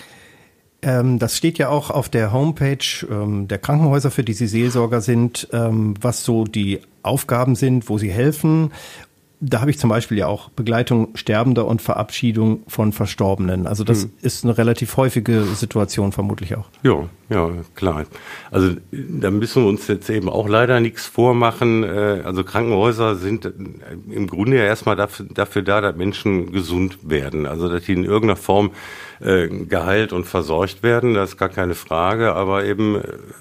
Ähm, das steht ja auch auf der Homepage ähm, der Krankenhäuser, für die Sie Seelsorger sind, ähm, was so die Aufgaben sind, wo Sie helfen. da habe ich zum Beispiel ja auch Begleitung Sterbender und Verabschiedung von Verstorbenen. Also das hm. ist eine relativ häufige Situation vermutlich auch. Ja, ja, klar. Also da müssen wir uns jetzt eben auch leider nichts vormachen. Also Krankenhäuser sind im Grunde ja erstmal dafür, dafür da, dass Menschen gesund werden. Also dass die in irgendeiner Form geheilt und versorgt werden, das ist gar keine Frage. Aber eben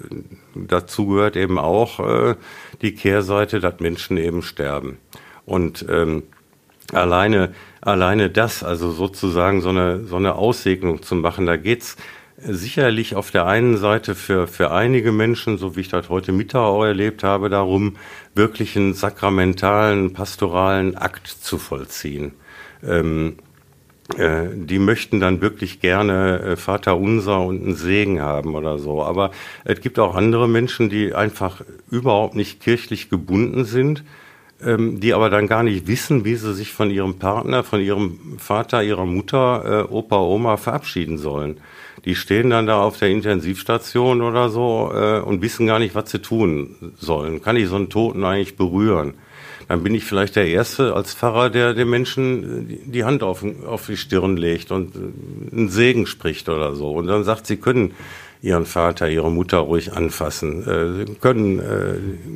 dazu gehört eben auch die Kehrseite, dass Menschen eben sterben. Und ähm, alleine alleine das, also sozusagen so eine so eine Aussegnung zu machen, da geht's sicherlich auf der einen Seite für für einige Menschen, so wie ich das heute Mittag auch erlebt habe, darum, wirklich einen sakramentalen, pastoralen Akt zu vollziehen. Ähm, äh, die möchten dann wirklich gerne äh, Vater Unser und einen Segen haben oder so. Aber es gibt auch andere Menschen, die einfach überhaupt nicht kirchlich gebunden sind, die aber dann gar nicht wissen, wie sie sich von ihrem Partner, von ihrem Vater, ihrer Mutter, äh, Opa, Oma verabschieden sollen. Die stehen dann da auf der Intensivstation oder so äh, und wissen gar nicht, was sie tun sollen. Kann ich so einen Toten eigentlich berühren? Dann bin ich vielleicht der Erste als Pfarrer, der den Menschen die Hand auf, auf die Stirn legt und einen Segen spricht oder so. Und dann sagt, sie können ihren Vater, ihre Mutter ruhig anfassen, äh, sie können äh,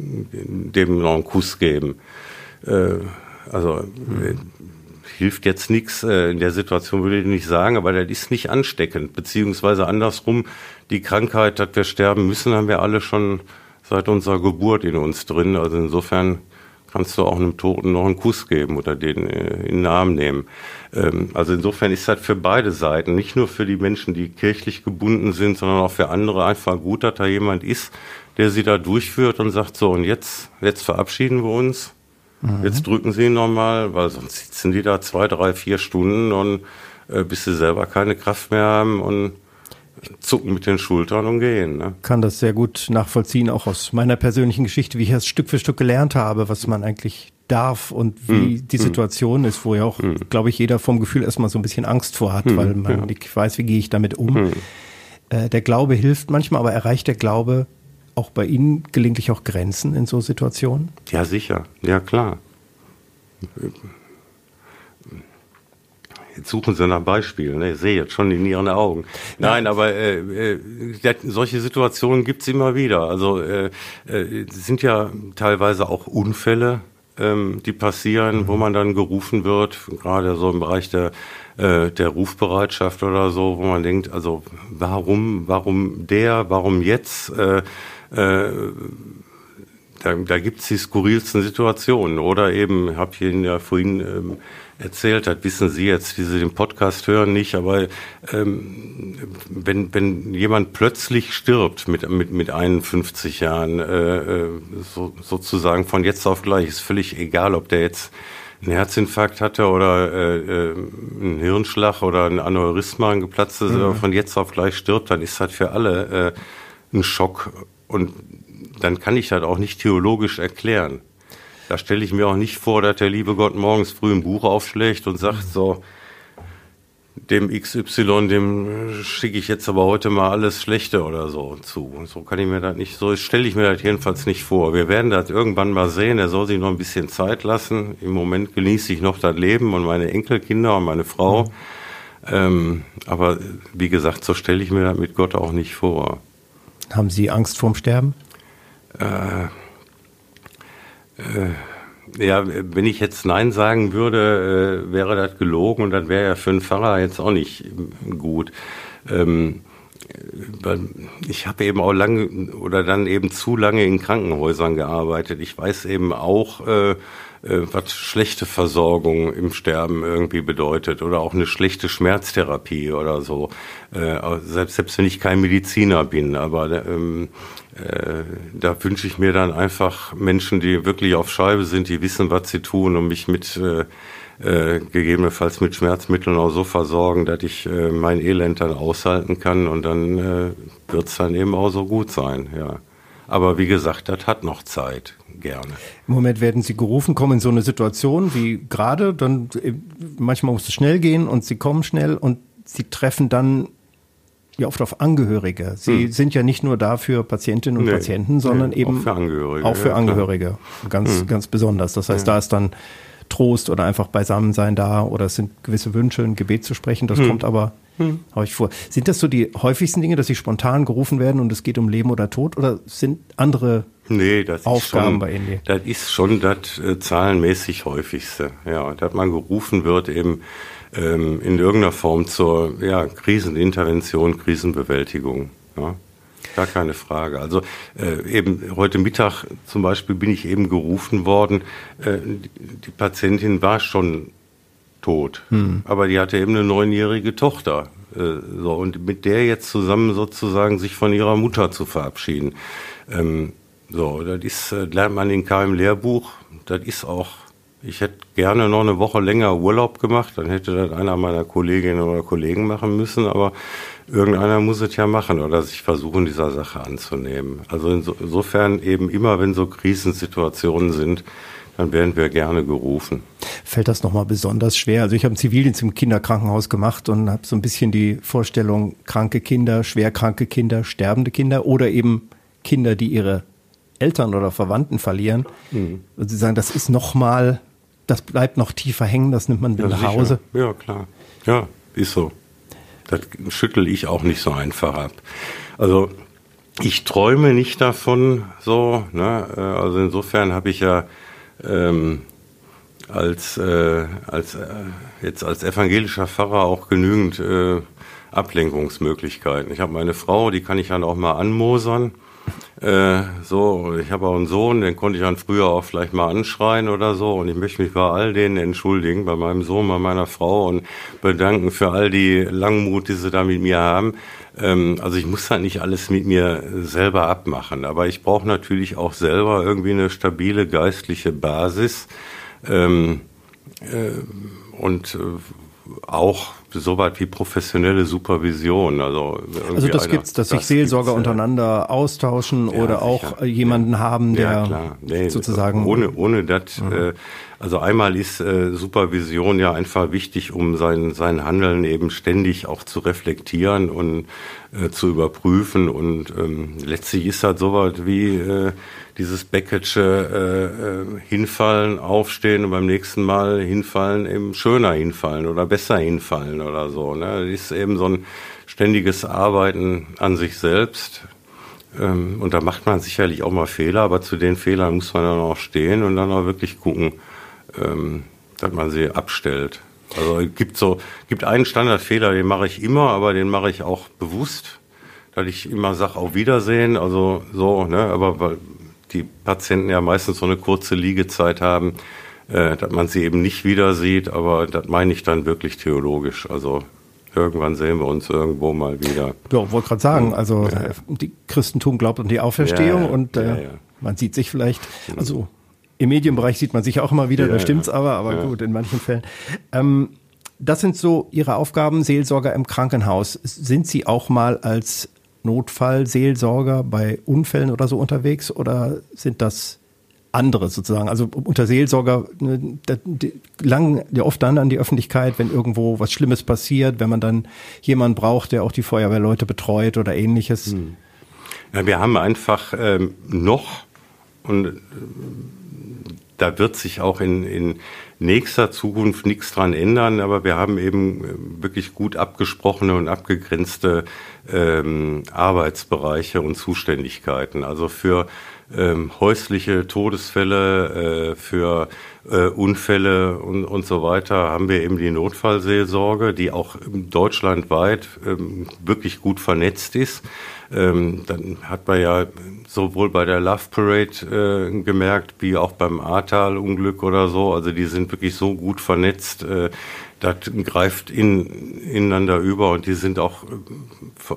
dem noch einen Kuss geben. Äh, also äh, hilft jetzt nichts, äh, in der Situation würde ich nicht sagen, aber das ist nicht ansteckend, beziehungsweise andersrum, die Krankheit, dass wir sterben müssen, haben wir alle schon seit unserer Geburt in uns drin, also insofern kannst du auch einem Toten noch einen Kuss geben oder den äh, in den Arm nehmen. Ähm, also insofern ist das für beide Seiten, nicht nur für die Menschen, die kirchlich gebunden sind, sondern auch für andere einfach gut, dass da jemand ist, der sie da durchführt und sagt, so und jetzt, jetzt verabschieden wir uns, mhm. jetzt drücken sie ihn nochmal, weil sonst sitzen die da zwei, drei, vier Stunden und äh, bis sie selber keine Kraft mehr haben und zucken mit den Schultern und gehen. Ne? Kann das sehr gut nachvollziehen, auch aus meiner persönlichen Geschichte, wie ich das Stück für Stück gelernt habe, was man eigentlich darf und wie mm, die Situation mm. ist, wo ja auch, mm. glaube ich, jeder vom Gefühl erstmal so ein bisschen Angst vor hat, mm, weil man ja. nicht weiß, wie gehe ich damit um. Mm. Äh, der Glaube hilft manchmal, aber erreicht der Glaube auch bei Ihnen gelegentlich auch Grenzen in so Situationen? Ja, sicher. Ja, klar. Jetzt suchen Sie nach Beispielen, ne? Ich sehe jetzt schon in Ihren Augen. Nein, ja. aber äh, äh, solche Situationen gibt's immer wieder. Also äh, äh, sind ja teilweise auch Unfälle, ähm, die passieren, mhm. wo man dann gerufen wird, gerade so im Bereich der äh, der Rufbereitschaft oder so, wo man denkt, also warum, warum der, warum jetzt? Äh, äh, da, da gibt's die skurrilsten Situationen. Oder eben, habe ich Ihnen ja vorhin ähm, erzählt hat, wissen Sie jetzt, die Sie den Podcast hören, nicht, aber ähm, wenn wenn jemand plötzlich stirbt mit mit mit einundfünfzig Jahren, äh, so, sozusagen von jetzt auf gleich, ist völlig egal, ob der jetzt einen Herzinfarkt hatte oder äh, einen Hirnschlag oder ein Aneurysma, ein geplatztes, mhm. von jetzt auf gleich stirbt, dann ist das für alle äh, ein Schock und dann kann ich das auch nicht theologisch erklären. Da stelle ich mir auch nicht vor, dass der liebe Gott morgens früh ein Buch aufschlägt und sagt so, dem X Y, dem schicke ich jetzt aber heute mal alles Schlechte oder so zu. So kann ich mir das nicht, so stelle ich mir das jedenfalls nicht vor. Wir werden das irgendwann mal sehen, er soll sich noch ein bisschen Zeit lassen. Im Moment genieße ich noch das Leben und meine Enkelkinder und meine Frau. Mhm. Ähm, aber wie gesagt, so stelle ich mir das mit Gott auch nicht vor. Haben Sie Angst vorm Sterben? Äh, Äh, ja, wenn ich jetzt Nein sagen würde, äh, wäre das gelogen und das wäre ja für einen Pfarrer jetzt auch nicht gut. Ähm, weil ich habe eben auch lange oder dann eben zu lange in Krankenhäusern gearbeitet. Ich weiß eben auch, äh, äh, was schlechte Versorgung im Sterben irgendwie bedeutet oder auch eine schlechte Schmerztherapie oder so. Äh, selbst, selbst wenn ich kein Mediziner bin, aber ähm, äh, da wünsche ich mir dann einfach Menschen, die wirklich auf Scheibe sind, die wissen, was sie tun und mich mit äh, äh, gegebenenfalls mit Schmerzmitteln auch so versorgen, dass ich äh, mein Elend dann aushalten kann und dann äh, wird es dann eben auch so gut sein, ja. Aber wie gesagt, das hat noch Zeit, gerne. Im Moment werden Sie gerufen, kommen in so eine Situation wie gerade, dann manchmal muss es schnell gehen und Sie kommen schnell und Sie treffen dann ja oft auf Angehörige. Sie hm. sind ja nicht nur da für Patientinnen und nee, Patienten, sondern nee, eben auch für Angehörige. Auch für ja, Angehörige, ganz, hm. ganz besonders. Das heißt, ja. da ist dann Trost oder einfach Beisammensein da oder es sind gewisse Wünsche, ein Gebet zu sprechen. Das hm. kommt aber hm. häufig vor. Sind das so die häufigsten Dinge, dass sie spontan gerufen werden und es geht um Leben oder Tod oder sind andere Nee, das Aufgaben ist schon, bei Ihnen? Das ist schon das äh, zahlenmäßig häufigste. Ja, dass man gerufen wird eben ähm, in irgendeiner Form zur ja, Krisenintervention, Krisenbewältigung. Ja, gar keine Frage. Also äh, eben heute Mittag zum Beispiel bin ich eben gerufen worden. Äh, die, die Patientin war schon tot, hm. aber die hatte eben eine neunjährige Tochter. Äh, so und mit der jetzt zusammen sozusagen sich von ihrer Mutter zu verabschieden. Ähm, So, das ist, äh, lernt man in keinem Lehrbuch. Das ist auch, ich hätte gerne noch eine Woche länger Urlaub gemacht, dann hätte das einer meiner Kolleginnen oder Kollegen machen müssen, aber irgendeiner muss es ja machen oder sich versuchen, dieser Sache anzunehmen. Also inso, insofern eben immer, wenn so Krisensituationen sind, dann werden wir gerne gerufen. Fällt das nochmal besonders schwer? Also ich habe einen Zivildienst im Kinderkrankenhaus gemacht und habe so ein bisschen die Vorstellung, kranke Kinder, schwerkranke Kinder, sterbende Kinder oder eben Kinder, die ihre Eltern oder Verwandten verlieren. Mhm. Und Sie sagen, das ist noch mal, das bleibt noch tiefer hängen, das nimmt man mit ja, nach Hause. Ja, klar. Ja, ist so. Das schüttel ich auch nicht so einfach ab. Also ich träume nicht davon so, ne? Also insofern habe ich ja ähm, als, äh, als äh, jetzt als evangelischer Pfarrer auch genügend äh, Ablenkungsmöglichkeiten. Ich habe meine Frau, die kann ich dann auch mal anmosern. Äh, so, ich habe auch einen Sohn, den konnte ich dann früher auch vielleicht mal anschreien oder so und ich möchte mich bei all denen entschuldigen, bei meinem Sohn, bei meiner Frau und bedanken für all die Langmut, die sie da mit mir haben. Ähm, also ich muss halt nicht alles mit mir selber abmachen, aber ich brauche natürlich auch selber irgendwie eine stabile geistliche Basis ähm, äh, und äh, auch soweit wie professionelle Supervision. Also, also das gibt's, dass sich Seelsorger ja. untereinander austauschen ja, oder auch sicher. jemanden ja. haben, der ja, klar. Nee, sozusagen... Ohne, ohne das, mhm. äh, also einmal ist äh, Supervision ja einfach wichtig, um sein, sein Handeln eben ständig auch zu reflektieren und äh, zu überprüfen und ähm, letztlich ist halt sowas wie äh, dieses Bäcketsche äh, äh, hinfallen, aufstehen und beim nächsten Mal hinfallen, eben schöner hinfallen oder besser hinfallen oder so. Ne? Das ist eben so ein ständiges Arbeiten an sich selbst. Ähm, und da macht man sicherlich auch mal Fehler, aber zu den Fehlern muss man dann auch stehen und dann auch wirklich gucken, ähm, dass man sie abstellt. Also es gibt so, gibt einen Standardfehler, den mache ich immer, aber den mache ich auch bewusst, dass ich immer sage, auf Wiedersehen, also so, ne, aber weil die Patienten ja meistens so eine kurze Liegezeit haben, äh, dass man sie eben nicht wieder sieht, aber das meine ich dann wirklich theologisch. Also irgendwann sehen wir uns irgendwo mal wieder. Ja, wollte gerade sagen, also ja. die Christentum glaubt an die Auferstehung ja, ja. und äh, ja, ja. man sieht sich vielleicht, also im Medienbereich sieht man sich auch immer wieder, ja, da stimmt's ja. aber, aber ja. gut, in manchen Fällen. Ähm, das sind so Ihre Aufgaben, Seelsorger im Krankenhaus. Sind Sie auch mal als Notfallseelsorger bei Unfällen oder so unterwegs oder sind das andere sozusagen? Also unter Seelsorger ne, die, gelangen ja oft dann an die Öffentlichkeit, wenn irgendwo was Schlimmes passiert, wenn man dann jemanden braucht, der auch die Feuerwehrleute betreut oder ähnliches. Hm. Ja, wir haben einfach ähm, noch und äh, da wird sich auch in, in nächster Zukunft nichts dran ändern, aber wir haben eben wirklich gut abgesprochene und abgegrenzte ähm, Arbeitsbereiche und Zuständigkeiten. Also für ähm, häusliche Todesfälle, äh, für äh, Unfälle und, und so weiter haben wir eben die Notfallseelsorge, die auch deutschlandweit ähm, wirklich gut vernetzt ist. Ähm, dann hat man ja sowohl bei der Love Parade äh, gemerkt, wie auch beim Ahrtal-Unglück oder so. Also die sind wirklich so gut vernetzt, äh, das greift in, ineinander über und die sind auch äh,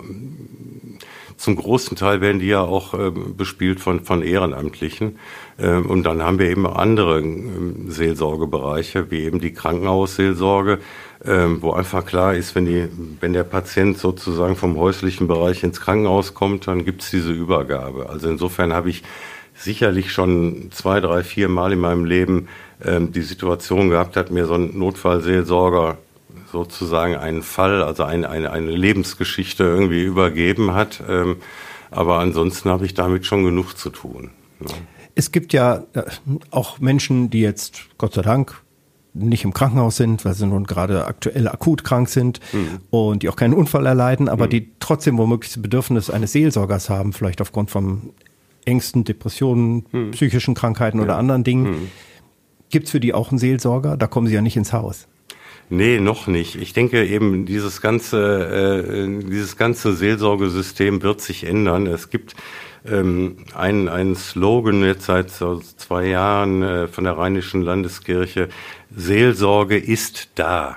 zum großen Teil werden die ja auch äh, bespielt von, von Ehrenamtlichen. Äh, und dann haben wir eben andere äh, Seelsorgebereiche, wie eben die Krankenhausseelsorge, äh, wo einfach klar ist, wenn, die, wenn der Patient sozusagen vom häuslichen Bereich ins Krankenhaus kommt, dann gibt's diese Übergabe. Also insofern habe ich sicherlich schon zwei, drei, vier Mal in meinem Leben äh, die Situation gehabt, hat mir so ein Notfallseelsorger sozusagen einen Fall, also eine, eine, eine Lebensgeschichte irgendwie übergeben hat. Ähm, aber ansonsten habe ich damit schon genug zu tun. Ja. Es gibt ja auch Menschen, die jetzt, Gott sei Dank, nicht im Krankenhaus sind, weil sie nun gerade aktuell akut krank sind mhm. und die auch keinen Unfall erleiden, aber mhm. die trotzdem womöglich das Bedürfnis eines Seelsorgers haben, vielleicht aufgrund von Ängsten, Depressionen, mhm. psychischen Krankheiten ja. oder anderen Dingen. Mhm. Gibt's für die auch einen Seelsorger? Da kommen sie ja nicht ins Haus. Nee, noch nicht. Ich denke eben, dieses ganze, äh, dieses ganze Seelsorgesystem wird sich ändern. Es gibt ähm, einen, einen Slogan jetzt seit so zwei Jahren äh, von der Rheinischen Landeskirche: Seelsorge ist da.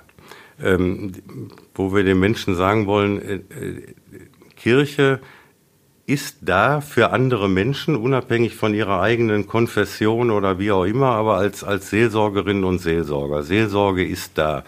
Ähm, wo wir den Menschen sagen wollen, äh, äh, Kirche ist da für andere Menschen, unabhängig von ihrer eigenen Konfession oder wie auch immer, aber als, als Seelsorgerinnen und Seelsorger. Seelsorge ist da.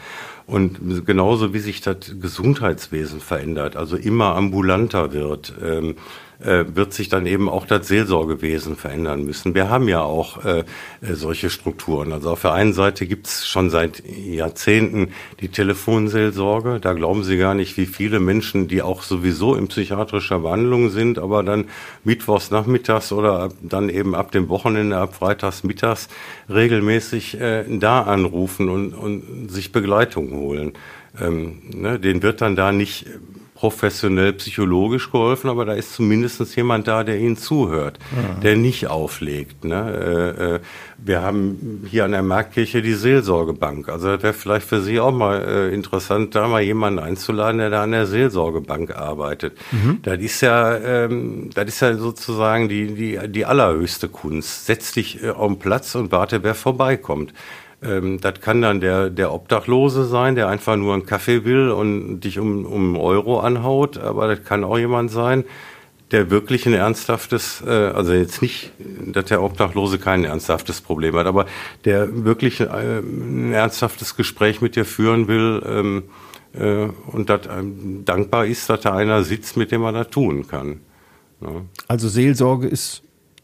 Und genauso wie sich das Gesundheitswesen verändert, also immer ambulanter wird, ähm, äh, wird sich dann eben auch das Seelsorgewesen verändern müssen. Wir haben ja auch äh, solche Strukturen. Also auf der einen Seite gibt's schon seit Jahrzehnten die Telefonseelsorge. Da glauben Sie gar nicht, wie viele Menschen, die auch sowieso in psychiatrischer Behandlung sind, aber dann mittwochs nachmittags oder dann eben ab dem Wochenende, ab freitags mittags regelmäßig äh, da anrufen und, und sich Begleitung holen. Ähm, ne, denen wird dann da nicht professionell psychologisch geholfen, aber da ist zumindest jemand da, der ihnen zuhört, ja. der nicht auflegt. Ne? Äh, äh, wir haben hier an der Marktkirche die Seelsorgebank. Also das wäre vielleicht für Sie auch mal äh, interessant, da mal jemanden einzuladen, der da an der Seelsorgebank arbeitet. Mhm. Das ist ja, ähm, das ist ja sozusagen die die die allerhöchste Kunst. Setz dich äh, auf den Platz und warte, wer vorbeikommt. Ähm, das kann dann der, der Obdachlose sein, der einfach nur einen Kaffee will und dich um, um einen Euro anhaut. Aber das kann auch jemand sein, der wirklich ein ernsthaftes, äh, also jetzt nicht, dass der Obdachlose kein ernsthaftes Problem hat, aber der wirklich äh, ein ernsthaftes Gespräch mit dir führen will ähm, äh, und das ähm, dankbar ist, dass da einer sitzt, mit dem man das tun kann. Ja. Also Seelsorge ist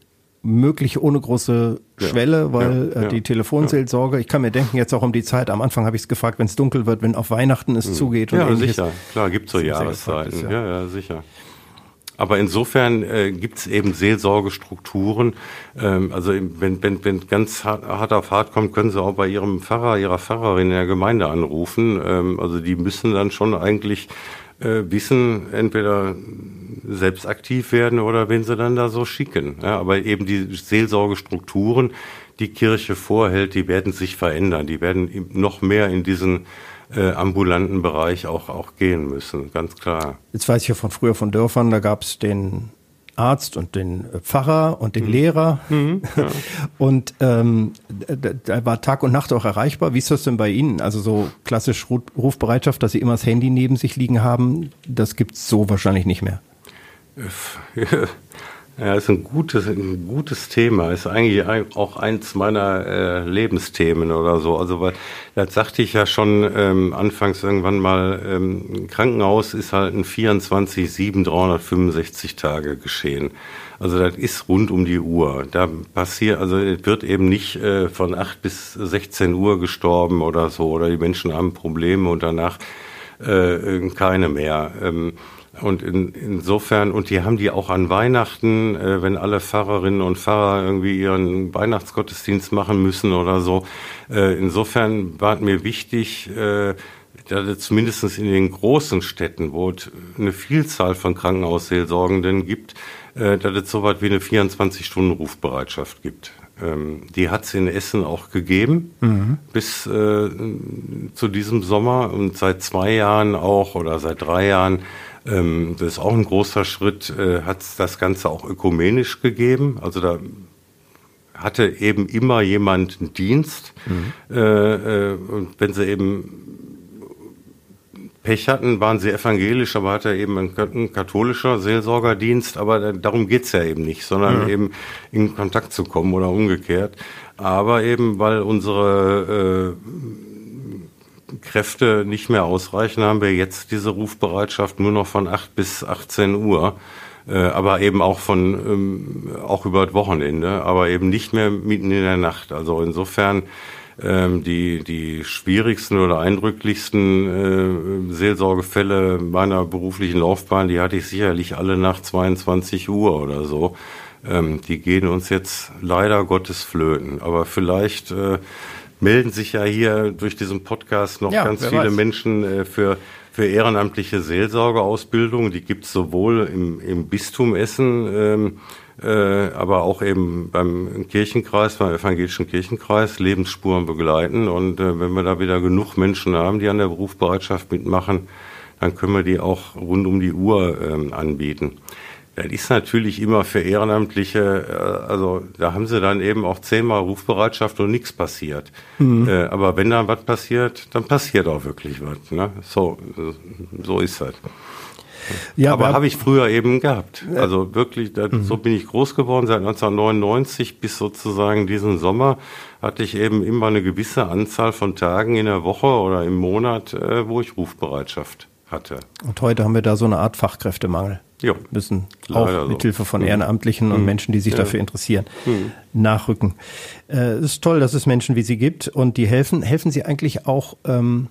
möglich ohne große Schwelle, ja, weil ja, äh, die ja, Telefonseelsorge, ja. ich kann mir denken, jetzt auch um die Zeit, am Anfang habe ich es gefragt, wenn es dunkel wird, wenn auf Weihnachten es mhm. zugeht. Und ja, sicher, klar, gibt es so Jahreszeiten, ist, ja. ja, ja, sicher. Aber insofern äh, gibt es eben Seelsorgestrukturen. Ähm, also wenn wenn wenn ganz hart, hart auf hart kommt, können Sie auch bei Ihrem Pfarrer, Ihrer Pfarrerin in der Gemeinde anrufen. Ähm, also die müssen dann schon eigentlich äh, wissen, entweder selbst aktiv werden oder wen sie dann da so schicken. Ja, aber eben die Seelsorgestrukturen, die Kirche vorhält, die werden sich verändern. Die werden noch mehr in diesen äh, ambulanten Bereich auch auch gehen müssen, ganz klar. Jetzt weiß ich ja von früher von Dörfern, da gab es den Arzt und den Pfarrer und den mhm. Lehrer mhm, ja. und ähm, da, da war Tag und Nacht auch erreichbar. Wie ist das denn bei Ihnen? Also so klassisch Rufbereitschaft, dass Sie immer das Handy neben sich liegen haben, das gibt's so wahrscheinlich nicht mehr. Ja, ist ein gutes, ein gutes Thema. Ist eigentlich auch eins meiner äh, Lebensthemen oder so. Also, weil, das sagte ich ja schon ähm, anfangs irgendwann mal, ähm, ein Krankenhaus ist halt ein vierundzwanzig sieben, dreihundertfünfundsechzig Tage geschehen. Also, das ist rund um die Uhr. Da passiert, also, es wird eben nicht äh, von acht bis sechzehn Uhr gestorben oder so, oder die Menschen haben Probleme und danach äh, keine mehr. Ähm, Und in, insofern, und die haben die auch an Weihnachten, äh, wenn alle Pfarrerinnen und Pfarrer irgendwie ihren Weihnachtsgottesdienst machen müssen oder so. Äh, insofern war mir wichtig, äh, dass es zumindest in den großen Städten, wo es eine Vielzahl von Krankenhausseelsorgenden gibt, äh, dass es so was wie eine vierundzwanzig-Stunden-Rufbereitschaft gibt. Ähm, die hat es in Essen auch gegeben, mhm. bis äh, zu diesem Sommer, und seit zwei Jahren auch oder seit drei Jahren. Das ist auch ein großer Schritt, hat es das Ganze auch ökumenisch gegeben. Also da hatte eben immer jemand einen Dienst. Mhm. Und wenn sie eben Pech hatten, waren sie evangelisch, aber hatte eben ein katholischer Seelsorgerdienst. Aber darum geht's ja eben nicht, sondern mhm. eben in Kontakt zu kommen oder umgekehrt. Aber eben, weil unsere äh, Kräfte nicht mehr ausreichen, haben wir jetzt diese Rufbereitschaft nur noch von acht bis achtzehn Uhr, äh, aber eben auch von ähm, auch über das Wochenende, aber eben nicht mehr mitten in der Nacht. Also insofern ähm, die die schwierigsten oder eindrücklichsten äh, Seelsorgefälle meiner beruflichen Laufbahn, die hatte ich sicherlich alle nach zweiundzwanzig Uhr oder so. Ähm, die gehen uns jetzt leider Gottes flöten, aber vielleicht äh, melden sich ja hier durch diesen Podcast noch ja, ganz viele weiß. Menschen äh, für für ehrenamtliche Seelsorgeausbildung. Die gibt's sowohl im, im Bistum Essen, ähm, äh, aber auch eben beim Kirchenkreis, beim evangelischen Kirchenkreis, Lebensspuren begleiten. Und äh, wenn wir da wieder genug Menschen haben, die an der Berufsbereitschaft mitmachen, dann können wir die auch rund um die Uhr ähm, anbieten. Das ist natürlich immer für Ehrenamtliche, äh, also da haben sie dann eben auch zehnmal Rufbereitschaft und nichts passiert. Mhm. Äh, aber wenn da was passiert, dann passiert auch wirklich was. Ne? So, so ist das. Ja, aber habe ich früher eben gehabt. Also wirklich, das, mhm. so bin ich groß geworden. Seit neunzehnhundertneunundneunzig bis sozusagen diesen Sommer hatte ich eben immer eine gewisse Anzahl von Tagen in der Woche oder im Monat, äh, wo ich Rufbereitschaft hatte. Und heute haben wir da so eine Art Fachkräftemangel. Ja. Müssen auch Leider mit Hilfe von Ehrenamtlichen mhm. und Menschen, die sich ja. dafür interessieren, mhm. nachrücken. Äh, es ist toll, dass es Menschen wie Sie gibt und die helfen. Helfen Sie eigentlich auch ähm,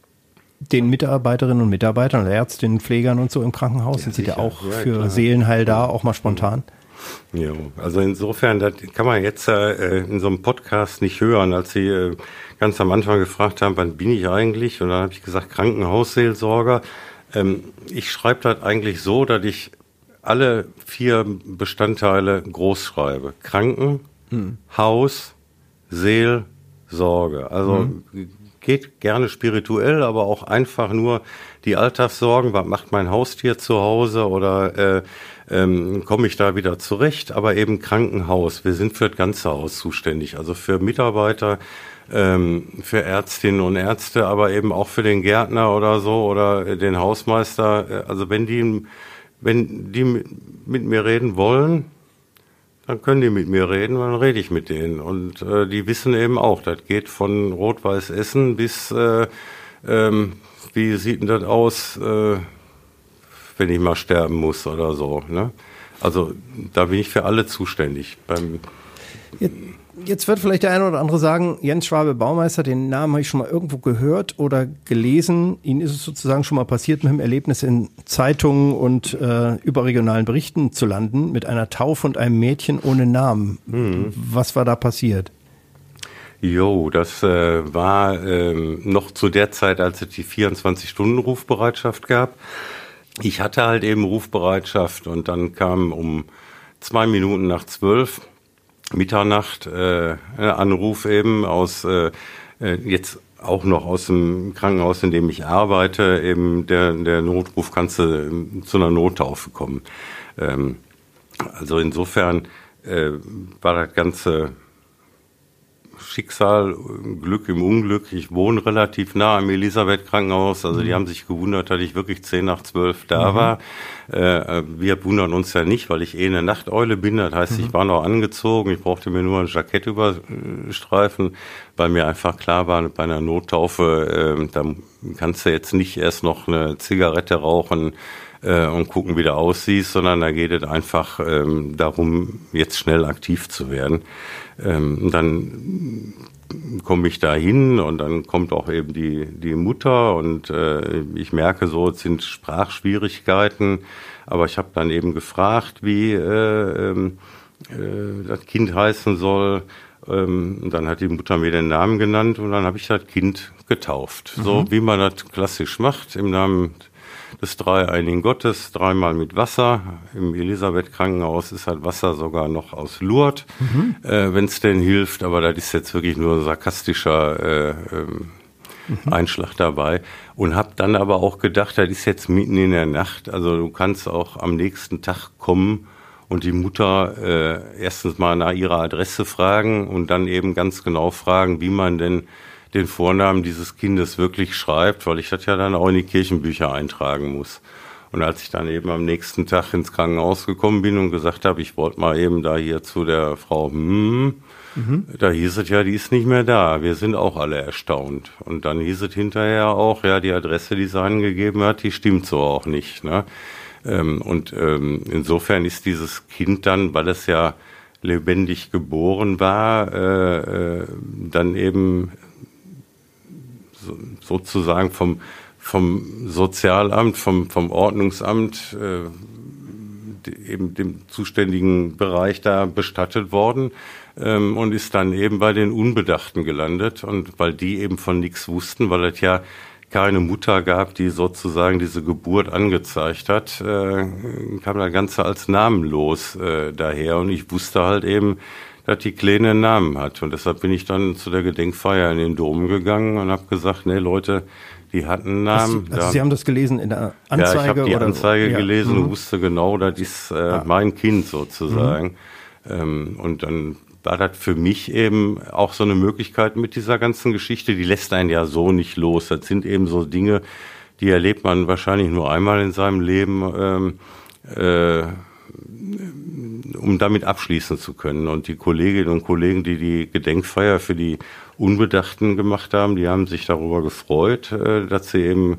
den Mitarbeiterinnen und Mitarbeitern, oder Ärztinnen, Pflegern und so im Krankenhaus? Ja, Sind Sie sicher. da auch ja, für klar. Seelenheil da, auch mal spontan? Ja, also insofern, das kann man jetzt äh, in so einem Podcast nicht hören, als Sie äh, ganz am Anfang gefragt haben, wann bin ich eigentlich? Und dann habe ich gesagt, Krankenhausseelsorger. Ähm, ich schreibe das eigentlich so, dass ich alle vier Bestandteile groß schreibe. Kranken, hm. Haus, Seel, Sorge. Also hm. geht gerne spirituell, aber auch einfach nur die Alltagssorgen. Was macht mein Haustier zu Hause oder äh, ähm, komme ich da wieder zurecht? Aber eben Krankenhaus. Wir sind für das ganze Haus zuständig. Also für Mitarbeiter, ähm, für Ärztinnen und Ärzte, aber eben auch für den Gärtner oder so oder den Hausmeister. Also wenn die, wenn die mit mir reden wollen, dann können die mit mir reden, dann rede ich mit denen. Und äh, die wissen eben auch, das geht von Rot-Weiß Essen bis, äh, ähm, wie sieht denn das aus, äh, wenn ich mal sterben muss oder so. Ne? Also da bin ich für alle zuständig. Beim Jetzt wird vielleicht der eine oder andere sagen, Jens Schwabe Baumeister, den Namen habe ich schon mal irgendwo gehört oder gelesen. Ihnen ist es sozusagen schon mal passiert, mit dem Erlebnis in Zeitungen und äh, überregionalen Berichten zu landen, mit einer Taufe und einem Mädchen ohne Namen. Mhm. Was war da passiert? Jo, das äh, war ähm, noch zu der Zeit, als es die vierundzwanzig-Stunden-Rufbereitschaft gab. Ich hatte halt eben Rufbereitschaft und dann kam um zwei Minuten nach zwölf Mitternacht äh, ein Anruf eben aus, äh, jetzt auch noch aus dem Krankenhaus, in dem ich arbeite, eben der, der Notruf, kannst du zu einer Nottaufe kommen. Ähm, also insofern äh, war das ganze Schicksal, Glück im Unglück. Ich wohne relativ nah am Elisabeth-Krankenhaus. Also die haben sich gewundert, dass ich wirklich zehn nach zwölf da mhm. war. Äh, wir wundern uns ja nicht, weil ich eh eine Nachteule bin. Das heißt, mhm. ich war noch angezogen. Ich brauchte mir nur ein Jackett überstreifen, weil mir einfach klar war, bei einer Nottaufe, äh, da kannst du jetzt nicht erst noch eine Zigarette rauchen äh, und gucken, wie du aussiehst, sondern da geht es einfach ähm, darum, jetzt schnell aktiv zu werden. Ähm, dann komme ich da hin und dann kommt auch eben die, die Mutter und äh, ich merke so, es sind Sprachschwierigkeiten, aber ich habe dann eben gefragt, wie äh, äh, das Kind heißen soll. Ähm, und dann hat die Mutter mir den Namen genannt und dann habe ich das Kind getauft. Mhm. So wie man das klassisch macht, im Namen des Dreieinigen Gottes, dreimal mit Wasser. Im Elisabeth-Krankenhaus ist halt Wasser sogar noch aus Lourdes, mhm. äh, wenn es denn hilft. Aber das ist jetzt wirklich nur ein sarkastischer äh, ähm, mhm. Einschlag dabei. Und habe dann aber auch gedacht, das ist jetzt mitten in der Nacht. Also du kannst auch am nächsten Tag kommen und die Mutter äh, erstens mal nach ihrer Adresse fragen und dann eben ganz genau fragen, wie man denn den Vornamen dieses Kindes wirklich schreibt, weil ich das ja dann auch in die Kirchenbücher eintragen muss. Und als ich dann eben am nächsten Tag ins Krankenhaus gekommen bin und gesagt habe, ich wollte mal eben da hier zu der Frau, hm, mhm. da hieß es ja, die ist nicht mehr da. Wir sind auch alle erstaunt. Und dann hieß es hinterher auch, ja, die Adresse, die sie angegeben hat, die stimmt so auch nicht. Ne? Ähm, und ähm, insofern ist dieses Kind dann, weil es ja lebendig geboren war, äh, äh, dann eben sozusagen vom, vom Sozialamt, vom, vom Ordnungsamt äh, eben dem zuständigen Bereich da bestattet worden ähm, und ist dann eben bei den Unbedachten gelandet. Und weil die eben von nichts wussten, weil es ja keine Mutter gab, die sozusagen diese Geburt angezeigt hat, äh, kam das Ganze als namenlos äh, daher. Und ich wusste halt eben, dass die Kleine einen Namen hat. Und deshalb bin ich dann zu der Gedenkfeier in den Dom gegangen und habe gesagt, nee Leute, die hatten einen Namen. Also, also Sie haben das gelesen in der Anzeige? Ja, ich habe die oder? Anzeige ja. gelesen mhm. und wusste genau, das ist äh, ah. mein Kind sozusagen. Mhm. Ähm, und dann war das für mich eben auch so eine Möglichkeit mit dieser ganzen Geschichte, die lässt einen ja so nicht los. Das sind eben so Dinge, die erlebt man wahrscheinlich nur einmal in seinem Leben, ähm, äh, um damit abschließen zu können. Und die Kolleginnen und Kollegen, die die Gedenkfeier für die Unbedachten gemacht haben, die haben sich darüber gefreut, dass sie eben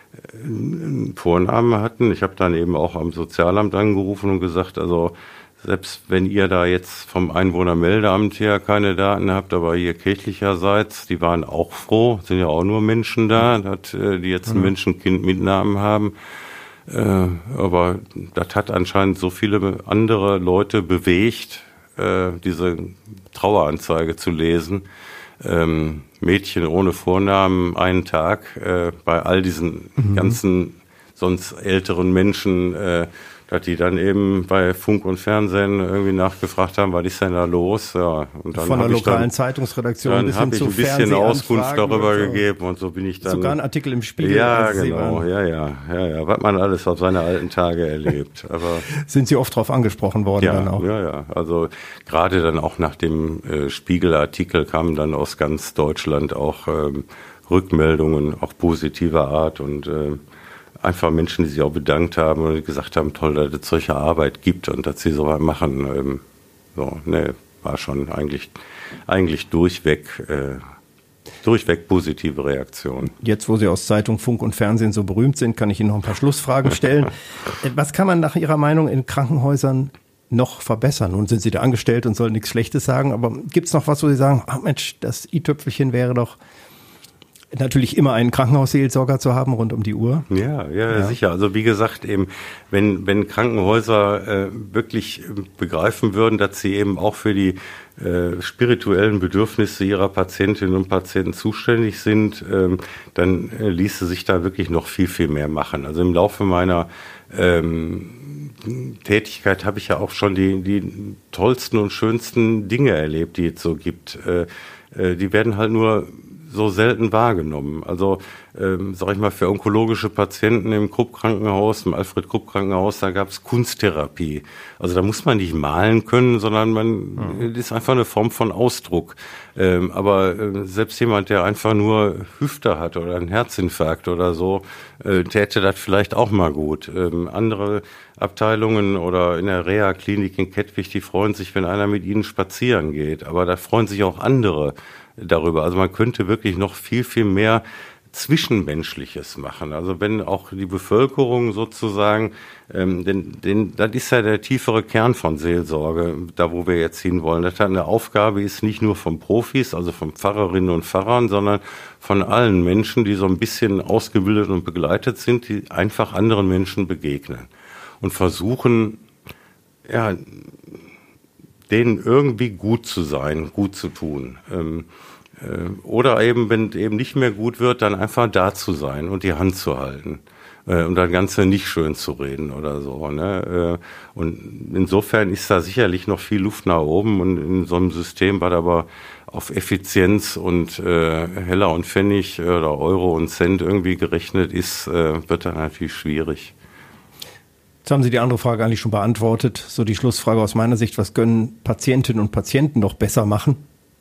einen Vornamen hatten. Ich habe dann eben auch am Sozialamt angerufen und gesagt, also selbst wenn ihr da jetzt vom Einwohnermeldeamt her keine Daten habt, aber ihr kirchlicherseits, die waren auch froh, sind ja auch nur Menschen da, dass, die jetzt ein Menschenkind mit Namen haben. Äh, aber das hat anscheinend so viele andere Leute bewegt, äh, diese Traueranzeige zu lesen. Ähm, Mädchen ohne Vornamen, einen Tag, äh, bei all diesen mhm. ganzen sonst älteren Menschen, äh, dass die dann eben bei Funk und Fernsehen irgendwie nachgefragt haben, was ist denn da los? Ja, und dann von der lokalen dann, Zeitungsredaktion bis hin zu Dann habe ich ein bisschen Auskunft darüber und so. gegeben und so bin ich dann... Sogar ein Artikel im Spiegel. Ja, genau, ja, ja, ja, ja, was man alles auf seine alten Tage erlebt. Aber sind Sie oft drauf angesprochen worden ja, dann auch? Ja, ja, also gerade dann auch nach dem äh, Spiegel-Artikel kamen dann aus ganz Deutschland auch ähm, Rückmeldungen, auch positiver Art und äh, einfach Menschen, die sich auch bedankt haben und gesagt haben, toll, dass es solche Arbeit gibt und dass sie sowas machen. Ähm, so, ne, war schon eigentlich, eigentlich durchweg, äh, durchweg positive Reaktion. Jetzt, wo Sie aus Zeitung, Funk und Fernsehen so berühmt sind, kann ich Ihnen noch ein paar Schlussfragen stellen. Was kann man nach Ihrer Meinung in Krankenhäusern noch verbessern? Nun sind Sie da angestellt und sollen nichts Schlechtes sagen, aber gibt es noch was, wo Sie sagen, ach Mensch, das i-Tüpfelchen wäre doch natürlich immer einen Krankenhausseelsorger zu haben rund um die Uhr. Ja, ja, ja, sicher. Also wie gesagt, eben, wenn, wenn Krankenhäuser äh, wirklich begreifen würden, dass sie eben auch für die äh, spirituellen Bedürfnisse ihrer Patientinnen und Patienten zuständig sind, ähm, dann äh, ließe sich da wirklich noch viel, viel mehr machen. Also im Laufe meiner ähm, Tätigkeit habe ich ja auch schon die, die tollsten und schönsten Dinge erlebt, die es so gibt. Äh, äh, die werden halt nur so selten wahrgenommen. Also, ähm, sag ich mal, für onkologische Patienten im Krupp-Krankenhaus, im Alfred-Krupp-Krankenhaus, da gab es Kunsttherapie. Also da muss man nicht malen können, sondern man, das mhm. ist einfach eine Form von Ausdruck. Ähm, aber äh, selbst jemand, der einfach nur Hüfte hat oder einen Herzinfarkt oder so, äh, täte das vielleicht auch mal gut. Ähm, andere Abteilungen oder in der Reha-Klinik in Kettwig, die freuen sich, wenn einer mit ihnen spazieren geht. Aber da freuen sich auch andere darüber. Also man könnte wirklich noch viel, viel mehr Zwischenmenschliches machen. Also wenn auch die Bevölkerung sozusagen, ähm, denn, denn das ist ja der tiefere Kern von Seelsorge, da wo wir jetzt hinwollen. Das hat eine Aufgabe, ist nicht nur von Profis, also von Pfarrerinnen und Pfarrern, sondern von allen Menschen, die so ein bisschen ausgebildet und begleitet sind, die einfach anderen Menschen begegnen und versuchen, ja, denen irgendwie gut zu sein, gut zu tun. Ähm, äh, oder eben, wenn es eben nicht mehr gut wird, dann einfach da zu sein und die Hand zu halten äh, und das Ganze nicht schön zu reden oder so. Ne? Äh, und insofern ist da sicherlich noch viel Luft nach oben und in so einem System, was aber auf Effizienz und äh, Heller und Pfennig oder Euro und Cent irgendwie gerechnet ist, äh, wird dann natürlich schwierig. Jetzt haben Sie die andere Frage eigentlich schon beantwortet. So die Schlussfrage aus meiner Sicht, was können Patientinnen und Patienten noch besser machen?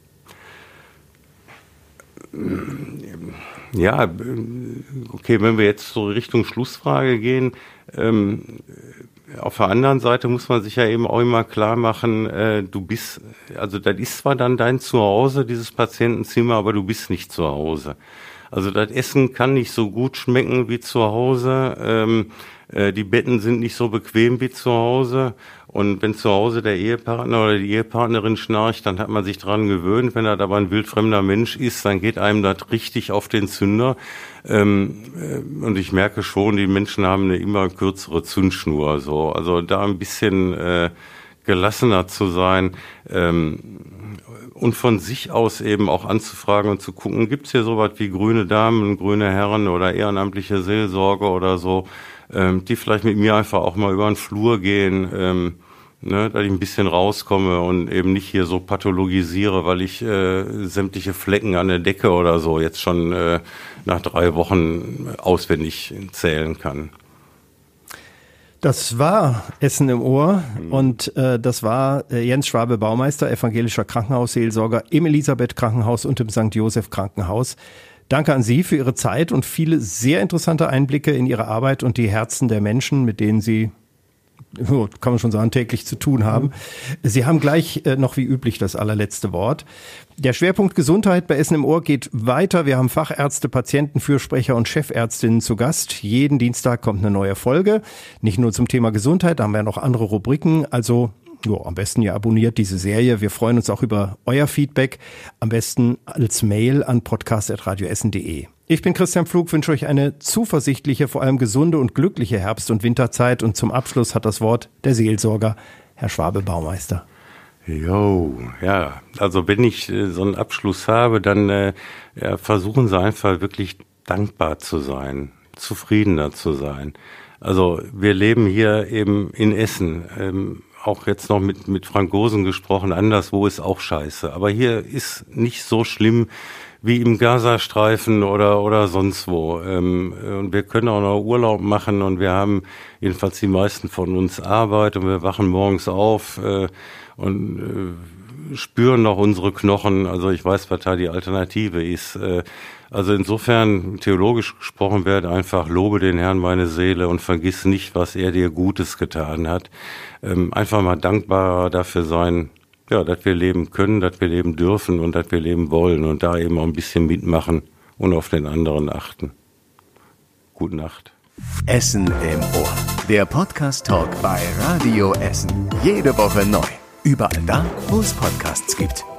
Ja, okay, wenn wir jetzt so Richtung Schlussfrage gehen, ähm, auf der anderen Seite muss man sich ja eben auch immer klar machen, äh, du bist, also das ist zwar dann dein Zuhause, dieses Patientenzimmer, aber du bist nicht zu Hause. Also das Essen kann nicht so gut schmecken wie zu Hause. Ähm, Äh, die Betten sind nicht so bequem wie zu Hause. Und wenn zu Hause der Ehepartner oder die Ehepartnerin schnarcht, dann hat man sich dran gewöhnt. Wenn er aber ein wildfremder Mensch ist, dann geht einem das richtig auf den Zünder. Ähm, äh, und ich merke schon, die Menschen haben eine immer kürzere Zündschnur. So. Also da ein bisschen äh, gelassener zu sein ähm, und von sich aus eben auch anzufragen und zu gucken, gibt's hier sowas wie grüne Damen, grüne Herren oder ehrenamtliche Seelsorge oder so, ähm, die vielleicht mit mir einfach auch mal über den Flur gehen, ähm, ne, dass ich ein bisschen rauskomme und eben nicht hier so pathologisiere, weil ich äh, sämtliche Flecken an der Decke oder so jetzt schon äh, nach drei Wochen auswendig zählen kann. Das war Essen im Ohr und äh, das war äh, Jens Schwabe, Baumeister, evangelischer Krankenhausseelsorger im Elisabeth Krankenhaus und im Sankt Joseph Krankenhaus. Danke an Sie für Ihre Zeit und viele sehr interessante Einblicke in Ihre Arbeit und die Herzen der Menschen, mit denen Sie, kann man schon sagen, täglich zu tun haben. Sie haben gleich äh, noch wie üblich das allerletzte Wort. Der Schwerpunkt Gesundheit bei Essen im Ohr geht weiter. Wir haben Fachärzte, Patienten, Fürsprecher und Chefärztinnen zu Gast. Jeden Dienstag kommt eine neue Folge. Nicht nur zum Thema Gesundheit, da haben wir noch andere Rubriken. Also jo, am besten ihr abonniert diese Serie. Wir freuen uns auch über euer Feedback. Am besten als Mail an podcast at radioessen punkt de. Ich bin Christian Pflug, wünsche euch eine zuversichtliche, vor allem gesunde und glückliche Herbst- und Winterzeit. Und zum Abschluss hat das Wort der Seelsorger, Herr Schwabe, Baumeister. Jo, ja, also wenn ich äh, so einen Abschluss habe, dann äh, ja, versuchen Sie einfach wirklich dankbar zu sein, zufriedener zu sein. Also wir leben hier eben in Essen, ähm, auch jetzt noch mit mit Frank Gosen gesprochen, anderswo ist auch scheiße. Aber hier ist nicht so schlimm wie im Gazastreifen oder oder sonst wo. Ähm, und wir können auch noch Urlaub machen und wir haben, jedenfalls die meisten von uns, Arbeit und wir wachen morgens auf äh, und äh, spüren noch unsere Knochen. Also ich weiß, was da die Alternative ist. Äh, also insofern, theologisch gesprochen, werde einfach: Lobe den Herrn meine Seele und vergiss nicht, was er dir Gutes getan hat. Ähm, einfach mal dankbar dafür sein, ja, dass wir leben können, dass wir leben dürfen und dass wir leben wollen und da eben auch ein bisschen mitmachen und auf den anderen achten. Gute Nacht. Essen im Ohr. Der Podcast-Talk bei Radio Essen. Jede Woche neu. Überall da, wo es Podcasts gibt.